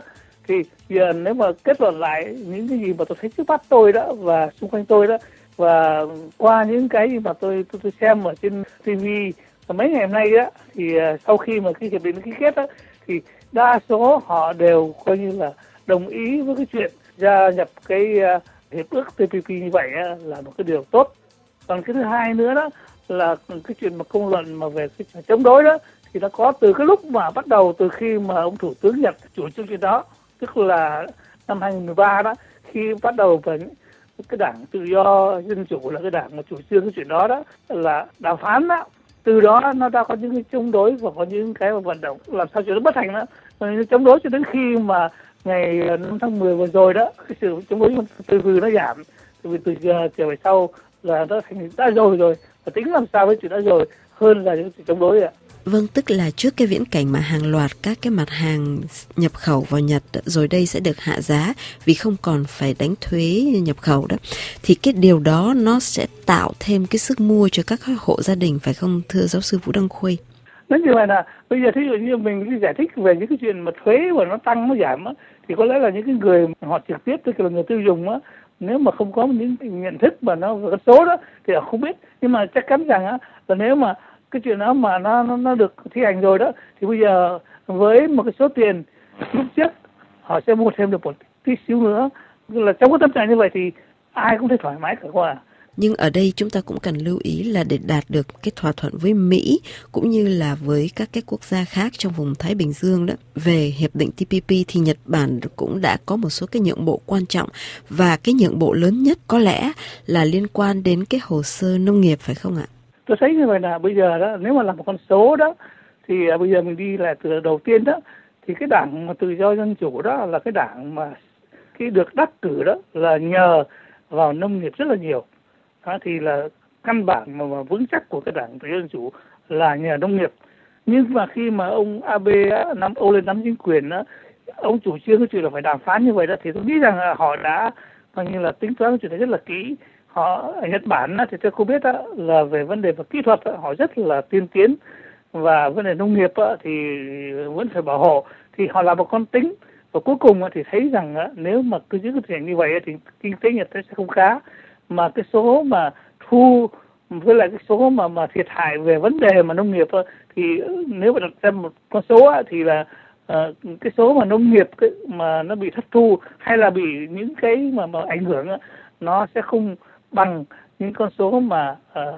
Thì giờ nếu mà kết luận lại những cái gì mà tôi thấy trước mắt tôi đó và xung quanh tôi đó, và qua những cái gì mà tôi tôi, tôi xem ở trên ti vi mấy ngày hôm nay á, thì sau khi mà cái hiệp định ký kết á, thì đa số họ đều coi như là đồng ý với cái chuyện gia nhập cái uh, hiệp ước tê pê pê như vậy á, là một cái điều tốt. Còn cái thứ hai nữa đó là cái chuyện mà công luận mà về cái chống đối đó, thì nó có từ cái lúc mà bắt đầu, từ khi mà ông thủ tướng Nhật chủ trương chuyện đó, tức là năm hai nghìn mười ba đó, khi bắt đầu với cái đảng tự do dân chủ là cái đảng mà chủ trương cái chuyện đó đó là đàm phán đó, từ đó nó đã có những cái chống đối và có những cái mà vận động làm sao chuyện nó bất thành đó, rồi chống đối cho đến khi mà ngày năm tháng mười vừa rồi đó, cái sự chống đối từ từ nó giảm, từ từ trở về sau là nó thành đã rồi rồi và tính làm sao với chuyện đã rồi hơn là những sự chống đối ạ. Vâng, tức là trước cái viễn cảnh mà hàng loạt các cái mặt hàng nhập khẩu vào Nhật rồi đây sẽ được hạ giá vì không còn phải đánh thuế nhập khẩu đó, thì cái điều đó nó sẽ tạo thêm cái sức mua cho các hộ gia đình, phải không thưa giáo sư Vũ Đăng Khuê? Nói như vậy là bây giờ thí dụ như mình đi giải thích về những cái chuyện mà thuế mà nó tăng nó giảm á, thì có lẽ là những cái người họ trực tiếp, tức là người tiêu dùng á, nếu mà không có những nhận thức mà nó con số đó thì họ không biết. Nhưng mà chắc chắn rằng á là nếu mà cái chuyện đó mà nó nó, nó được thi hành rồi đó, thì bây giờ với một cái số tiền lúc trước họ sẽ mua thêm được một tí xíu nữa, là trong cái tâm trạng như vậy thì ai cũng thấy thoải mái cả qua. Nhưng ở đây chúng ta cũng cần lưu ý là để đạt được cái thỏa thuận với Mỹ cũng như là với các cái quốc gia khác trong vùng Thái Bình Dương đó về hiệp định tê pê pê, thì Nhật Bản cũng đã có một số cái nhượng bộ quan trọng, và cái nhượng bộ lớn nhất có lẽ là liên quan đến cái hồ sơ nông nghiệp, phải không ạ? Tôi thấy như vậy là bây giờ đó, nếu mà là một con số đó thì bây giờ mình đi là từ đầu tiên đó, thì cái đảng mà tự do dân chủ đó là cái đảng mà cái được đắc cử đó là nhờ vào nông nghiệp rất là nhiều. Đó, thì là căn bản mà, mà vững chắc của cái đảng tự do dân chủ là nhờ nông nghiệp. Nhưng mà khi mà ông Abe nắm ô lên nắm chính quyền đó, ông chủ trương cái chuyện là phải đàm phán như vậy đó, thì tôi nghĩ rằng là họ đã coi như là tính toán cái chuyện này rất là kỹ. Họ ở Nhật Bản đó, thì tôi không biết đó, là về vấn đề và kỹ thuật đó, họ rất là tiên tiến, và vấn đề nông nghiệp đó, thì vẫn phải bảo hộ, thì họ làm một con tính, và cuối cùng thì thấy rằng đó, nếu mà cứ giữ cái chuyện như vậy thì kinh tế Nhật sẽ không khá, mà cái số mà thu với lại cái số mà mà thiệt hại về vấn đề mà nông nghiệp đó, thì nếu mà đặt ra một con số đó, thì là uh, cái số mà nông nghiệp cái, mà nó bị thất thu hay là bị những cái mà mà ảnh hưởng đó, nó sẽ không bằng những con số mà uh,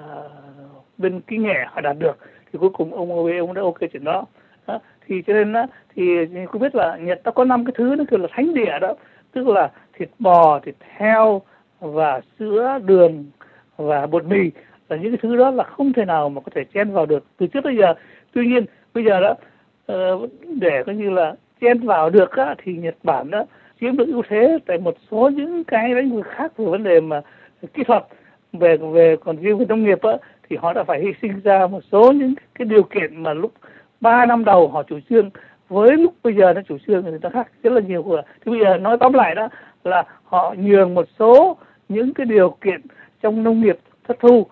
bên kỹ nghệ họ đạt được. Thì cuối cùng ông Abe ông đã ok chuyện đó. đó thì cho nên đó, thì không biết là Nhật ta có năm cái thứ nó kêu là thánh địa đó, tức là thịt bò, thịt heo và sữa, đường và bột mì, là những cái thứ đó là không thể nào mà có thể chen vào được từ trước tới giờ. Tuy nhiên bây giờ đó uh, để coi như là chen vào được á, thì Nhật Bản đó chiếm được ưu thế tại một số những cái lĩnh vực khác về vấn đề mà kỹ thuật, về về còn riêng về nông nghiệp á, thì họ đã phải hy sinh ra một số những cái điều kiện mà lúc ba năm đầu họ chủ trương với lúc bây giờ nó chủ trương thì nó khác rất là nhiều. Rồi thì bây giờ nói tóm lại đó là họ nhường một số những cái điều kiện trong nông nghiệp thất thu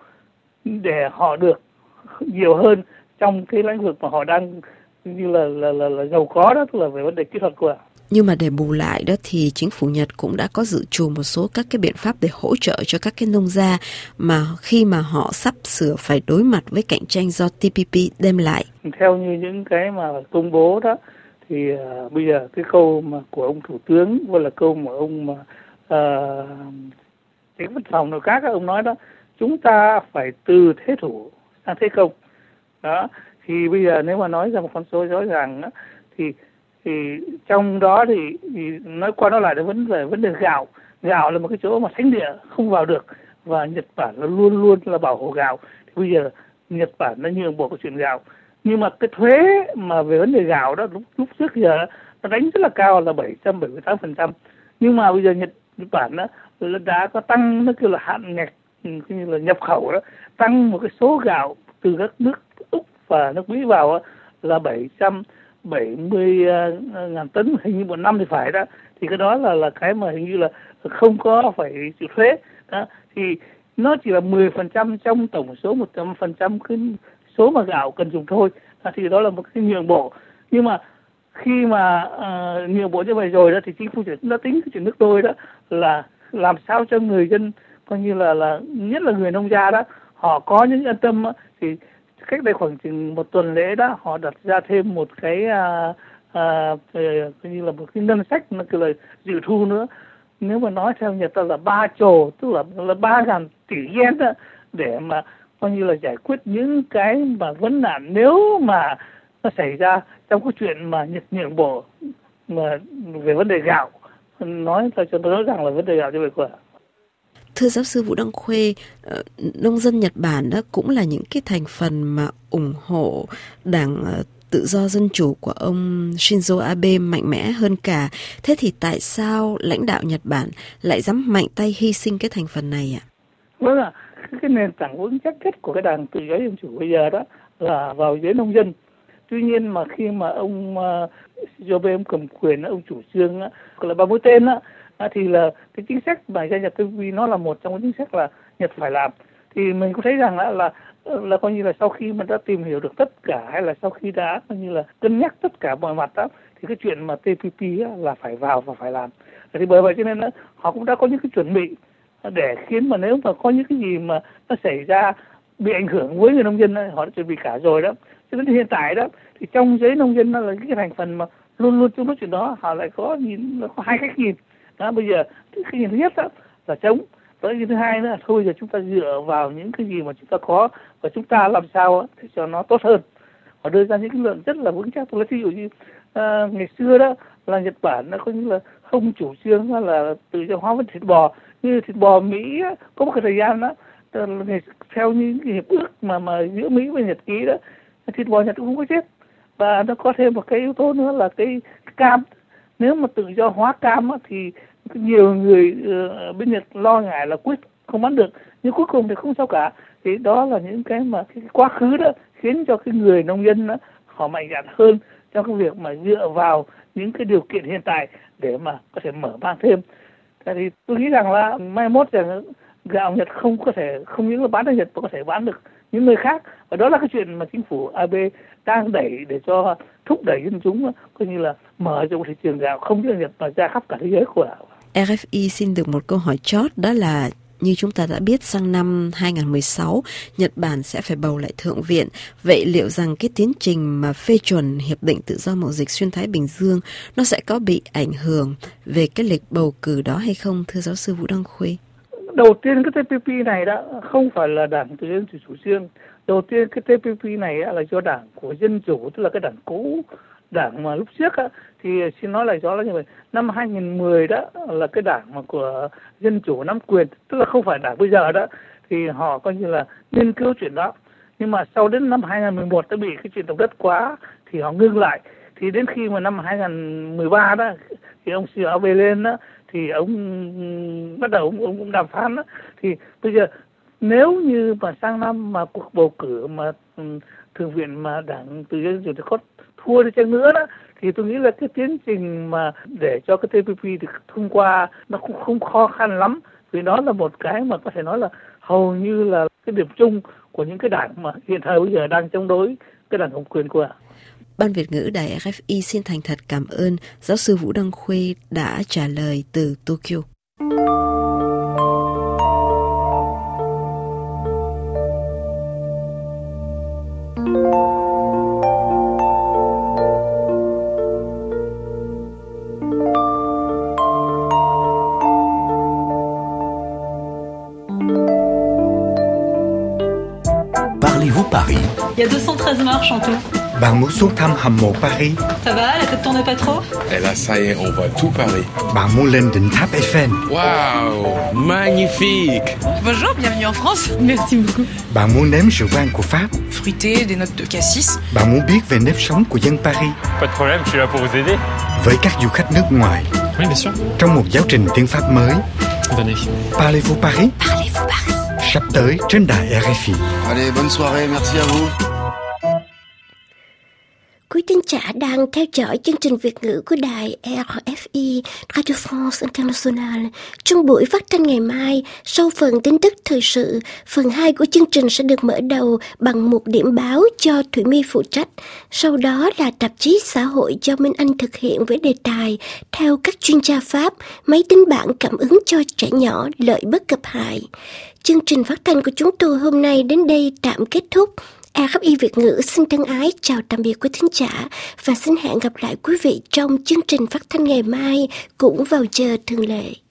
để họ được nhiều hơn trong cái lĩnh vực mà họ đang như là là là, là giàu có đó, tức là về vấn đề kỹ thuật của họ. Nhưng mà để bù lại đó thì chính phủ Nhật cũng đã có dự trù một số các cái biện pháp để hỗ trợ cho các cái nông gia mà khi mà họ sắp sửa phải đối mặt với cạnh tranh do tê pê pê đem lại. Theo như những cái mà công bố đó thì uh, bây giờ cái câu mà của ông thủ tướng hoặc là câu mà ông mà tránh văn phòng nội các ông nói đó, chúng ta phải từ thế thủ sang thế công. Đó thì bây giờ nếu mà nói ra một con số rõ ràng đó, thì thì trong đó thì, thì nói qua nói lại là vấn đề vấn đề gạo. Gạo là một cái chỗ mà thánh địa không vào được, và Nhật Bản là luôn luôn là bảo hộ gạo. Thì bây giờ Nhật Bản nó nhường bộ cái chuyện gạo, nhưng mà cái thuế mà về vấn đề gạo đó lúc lúc trước giờ nó đánh rất là cao là bảy trăm bảy mươi tám phần trăm, nhưng mà bây giờ Nhật Nhật Bản đó đã có tăng, nó kêu là hạn ngạch như là nhập khẩu đó, tăng một cái số gạo từ các nước Úc và nước Mỹ vào đó, là bảy trăm bảy mươi ngàn tấn hình như một năm thì phải đó. Thì cái đó là là cái mà hình như là không có phải chịu thuế đó. Thì nó chỉ là mười phần trăm trong tổng số một trăm phần trăm cái số mà gạo cần dùng thôi. À, thì đó là một cái nhượng bộ. Nhưng mà khi mà uh, nhượng bộ như vậy rồi đó thì chính phủ đã tính cái chuyện nước đôi đó là làm sao cho người dân coi như là là nhất là người nông gia đó họ có những yên tâm. Thì cách đây khoảng chừng một tuần lễ đó họ đặt ra thêm một cái uh, uh, coi như là một cái ngân sách nó cứ là dự thu nữa. Nếu mà nói theo Nhật là ba trồ, tức là là ba ngàn tỷ yen đó, để mà coi như là giải quyết những cái mà vấn nạn nếu mà nó xảy ra trong cái chuyện mà Nhật nhượng bộ mà về vấn đề gạo. Nói cho tôi nói rằng là vấn đề gạo cho về quả. Thưa giáo sư Vũ Đăng Khuê, nông dân Nhật Bản đó cũng là những cái thành phần mà ủng hộ đảng Tự do Dân Chủ của ông Shinzo Abe mạnh mẽ hơn cả. Thế thì tại sao lãnh đạo Nhật Bản lại dám mạnh tay hy sinh cái thành phần này ạ? Vâng ạ, cái nền tảng vững chắc nhất của cái đảng Tự do Dân Chủ bây giờ đó là vào giới nông dân. Tuy nhiên mà khi mà ông Shinzo Abe ông cầm quyền, ông chủ trương là ba mũi tên á, thì là cái chính sách mà gia nhập tê pê pê nó là một trong những chính sách là Nhật phải làm. Thì mình cũng thấy rằng là là là coi như là sau khi mình đã tìm hiểu được tất cả, hay là sau khi đã coi như là cân nhắc tất cả mọi mặt đó, thì cái chuyện mà tê pê pê là phải vào và phải làm. Thì bởi vậy cho nên là họ cũng đã có những cái chuẩn bị để khiến mà nếu mà có những cái gì mà nó xảy ra bị ảnh hưởng với người nông dân ấy, họ đã chuẩn bị cả rồi đó. Cho nên hiện tại đó thì trong giới nông dân nó là cái thành phần mà luôn luôn trong nói chuyện đó, họ lại có nhìn, có hai cách nhìn. Đó, bây giờ cái nhìn thứ nhất đó là chống, tới cái thứ hai nữa là thôi giờ chúng ta dựa vào những cái gì mà chúng ta có và chúng ta làm sao để cho nó tốt hơn. Họ đưa ra những cái luận rất là vững chắc. Tôi lấy ví dụ như uh, ngày xưa đó là Nhật Bản nó có như là không chủ trương là tự do hóa với thịt bò, như thịt bò Mỹ có một cái thời gian đó theo như cái hiệp ước mà mà giữa Mỹ và Nhật ký đó, thịt bò Nhật cũng không có chết. Và nó có thêm một cái yếu tố nữa là cái cam. Nếu mà tự do hóa cam á, thì nhiều người uh, bên Nhật lo ngại là quyết không bán được, nhưng cuối cùng thì không sao cả. Thì đó là những cái mà cái quá khứ đó khiến cho cái người nông dân đó, họ mạnh dạn hơn trong cái việc mà dựa vào những cái điều kiện hiện tại để mà có thể mở mang thêm. Thế thì tôi nghĩ rằng là mai mốt rằng gạo Nhật không có thể, không những là bán ở Nhật mà có thể bán được những nơi khác. Và đó là cái chuyện mà chính phủ Abe đang đẩy để cho thúc đẩy dân chúng coi như là mở rộng thị trường gạo không chỉ ở Nhật mà ra khắp cả thế giới của gạo. rờ ép i xin được một câu hỏi chót, đó là như chúng ta đã biết sang năm hai không một sáu, Nhật Bản sẽ phải bầu lại Thượng viện. Vậy liệu rằng cái tiến trình mà phê chuẩn Hiệp định Tự do Mậu dịch Xuyên Thái Bình Dương nó sẽ có bị ảnh hưởng về cái lịch bầu cử đó hay không, thưa giáo sư Vũ Đăng Khuê? Đầu tiên cái tê pê pê này đã không phải là đảng Tự do Dân Chủ chủ trương. Đầu tiên cái tê pê pê này là do đảng của Dân Chủ, tức là cái đảng cũ, đảng mà lúc trước á, thì xin nói lại rõ là như vậy. Năm hai không một không đó là cái đảng mà của Dân Chủ nắm quyền, tức là không phải đảng bây giờ đó, thì họ coi như là nghiên cứu chuyện đó. Nhưng mà sau đến năm hai không một một đã bị cái chuyện động đất quá thì họ ngưng lại. Thì đến khi mà năm hai không một ba đó thì ông Shinzo Abe lên đó, thì ông bắt đầu ông, ông cũng đàm phán đó. Thì bây giờ nếu như mà sang năm mà cuộc bầu cử mà um, thượng viện mà đảng Tự do Dân Chủ có thua đi chăng nữa đó, thì tôi nghĩ là cái tiến trình mà để cho cái tê pê pê được thông qua nó cũng không khó khăn lắm, vì đó là một cái mà có thể nói là hầu như là cái điểm chung của những cái đảng mà hiện thời bây giờ đang chống đối cái đảng cầm quyền của. Ban Việt ngữ Đài rờ ép i xin thành thật cảm ơn giáo sư Vũ Đăng Khuê đã trả lời từ Tokyo. Parlez-vous Paris? Il y a deux cent treize marches en tout. Bạn muốn xuống thăm hầm mộ Paris? Ça va, la tête tourne pas trop? Et là, ça y est, on voit tout Paris. Bạn muốn lên đỉnh tháp Eiffel? Waouh, magnifique! Bonjour, bienvenue en France. Merci beaucoup. Bạn muốn nếm rượu vang của Pháp? Fruité, des notes de cassis. Bạn muốn biết về nếp sống của dân Paris? Pas de problème, je suis là pour vous aider. Với các du khách nước ngoài. Oui, bien sûr. Trong một giáo trình tiếng Pháp mới. Venez. Parlez-vous Paris? Parlez-vous Paris? Sắp tới trên đài rờ ép i. Allez, bonne soirée, merci à vous. quý thính giả đang theo dõi chương trình Việt ngữ của đài rờ ép i Radio France International. Trong buổi phát thanh ngày mai, sau phần tin tức thời sự, phần hai của chương trình sẽ được mở đầu bằng một điểm báo do Thủy My phụ trách. Sau đó là tạp chí xã hội do Minh Anh thực hiện với đề tài theo các chuyên gia Pháp, máy tính bảng cảm ứng cho trẻ nhỏ lợi bất cập hại. Chương trình phát thanh của chúng tôi hôm nay đến đây tạm kết thúc. rờ ép i Việt ngữ xin thân ái chào tạm biệt quý thính giả và xin hẹn gặp lại quý vị trong chương trình phát thanh ngày mai cũng vào giờ thường lệ.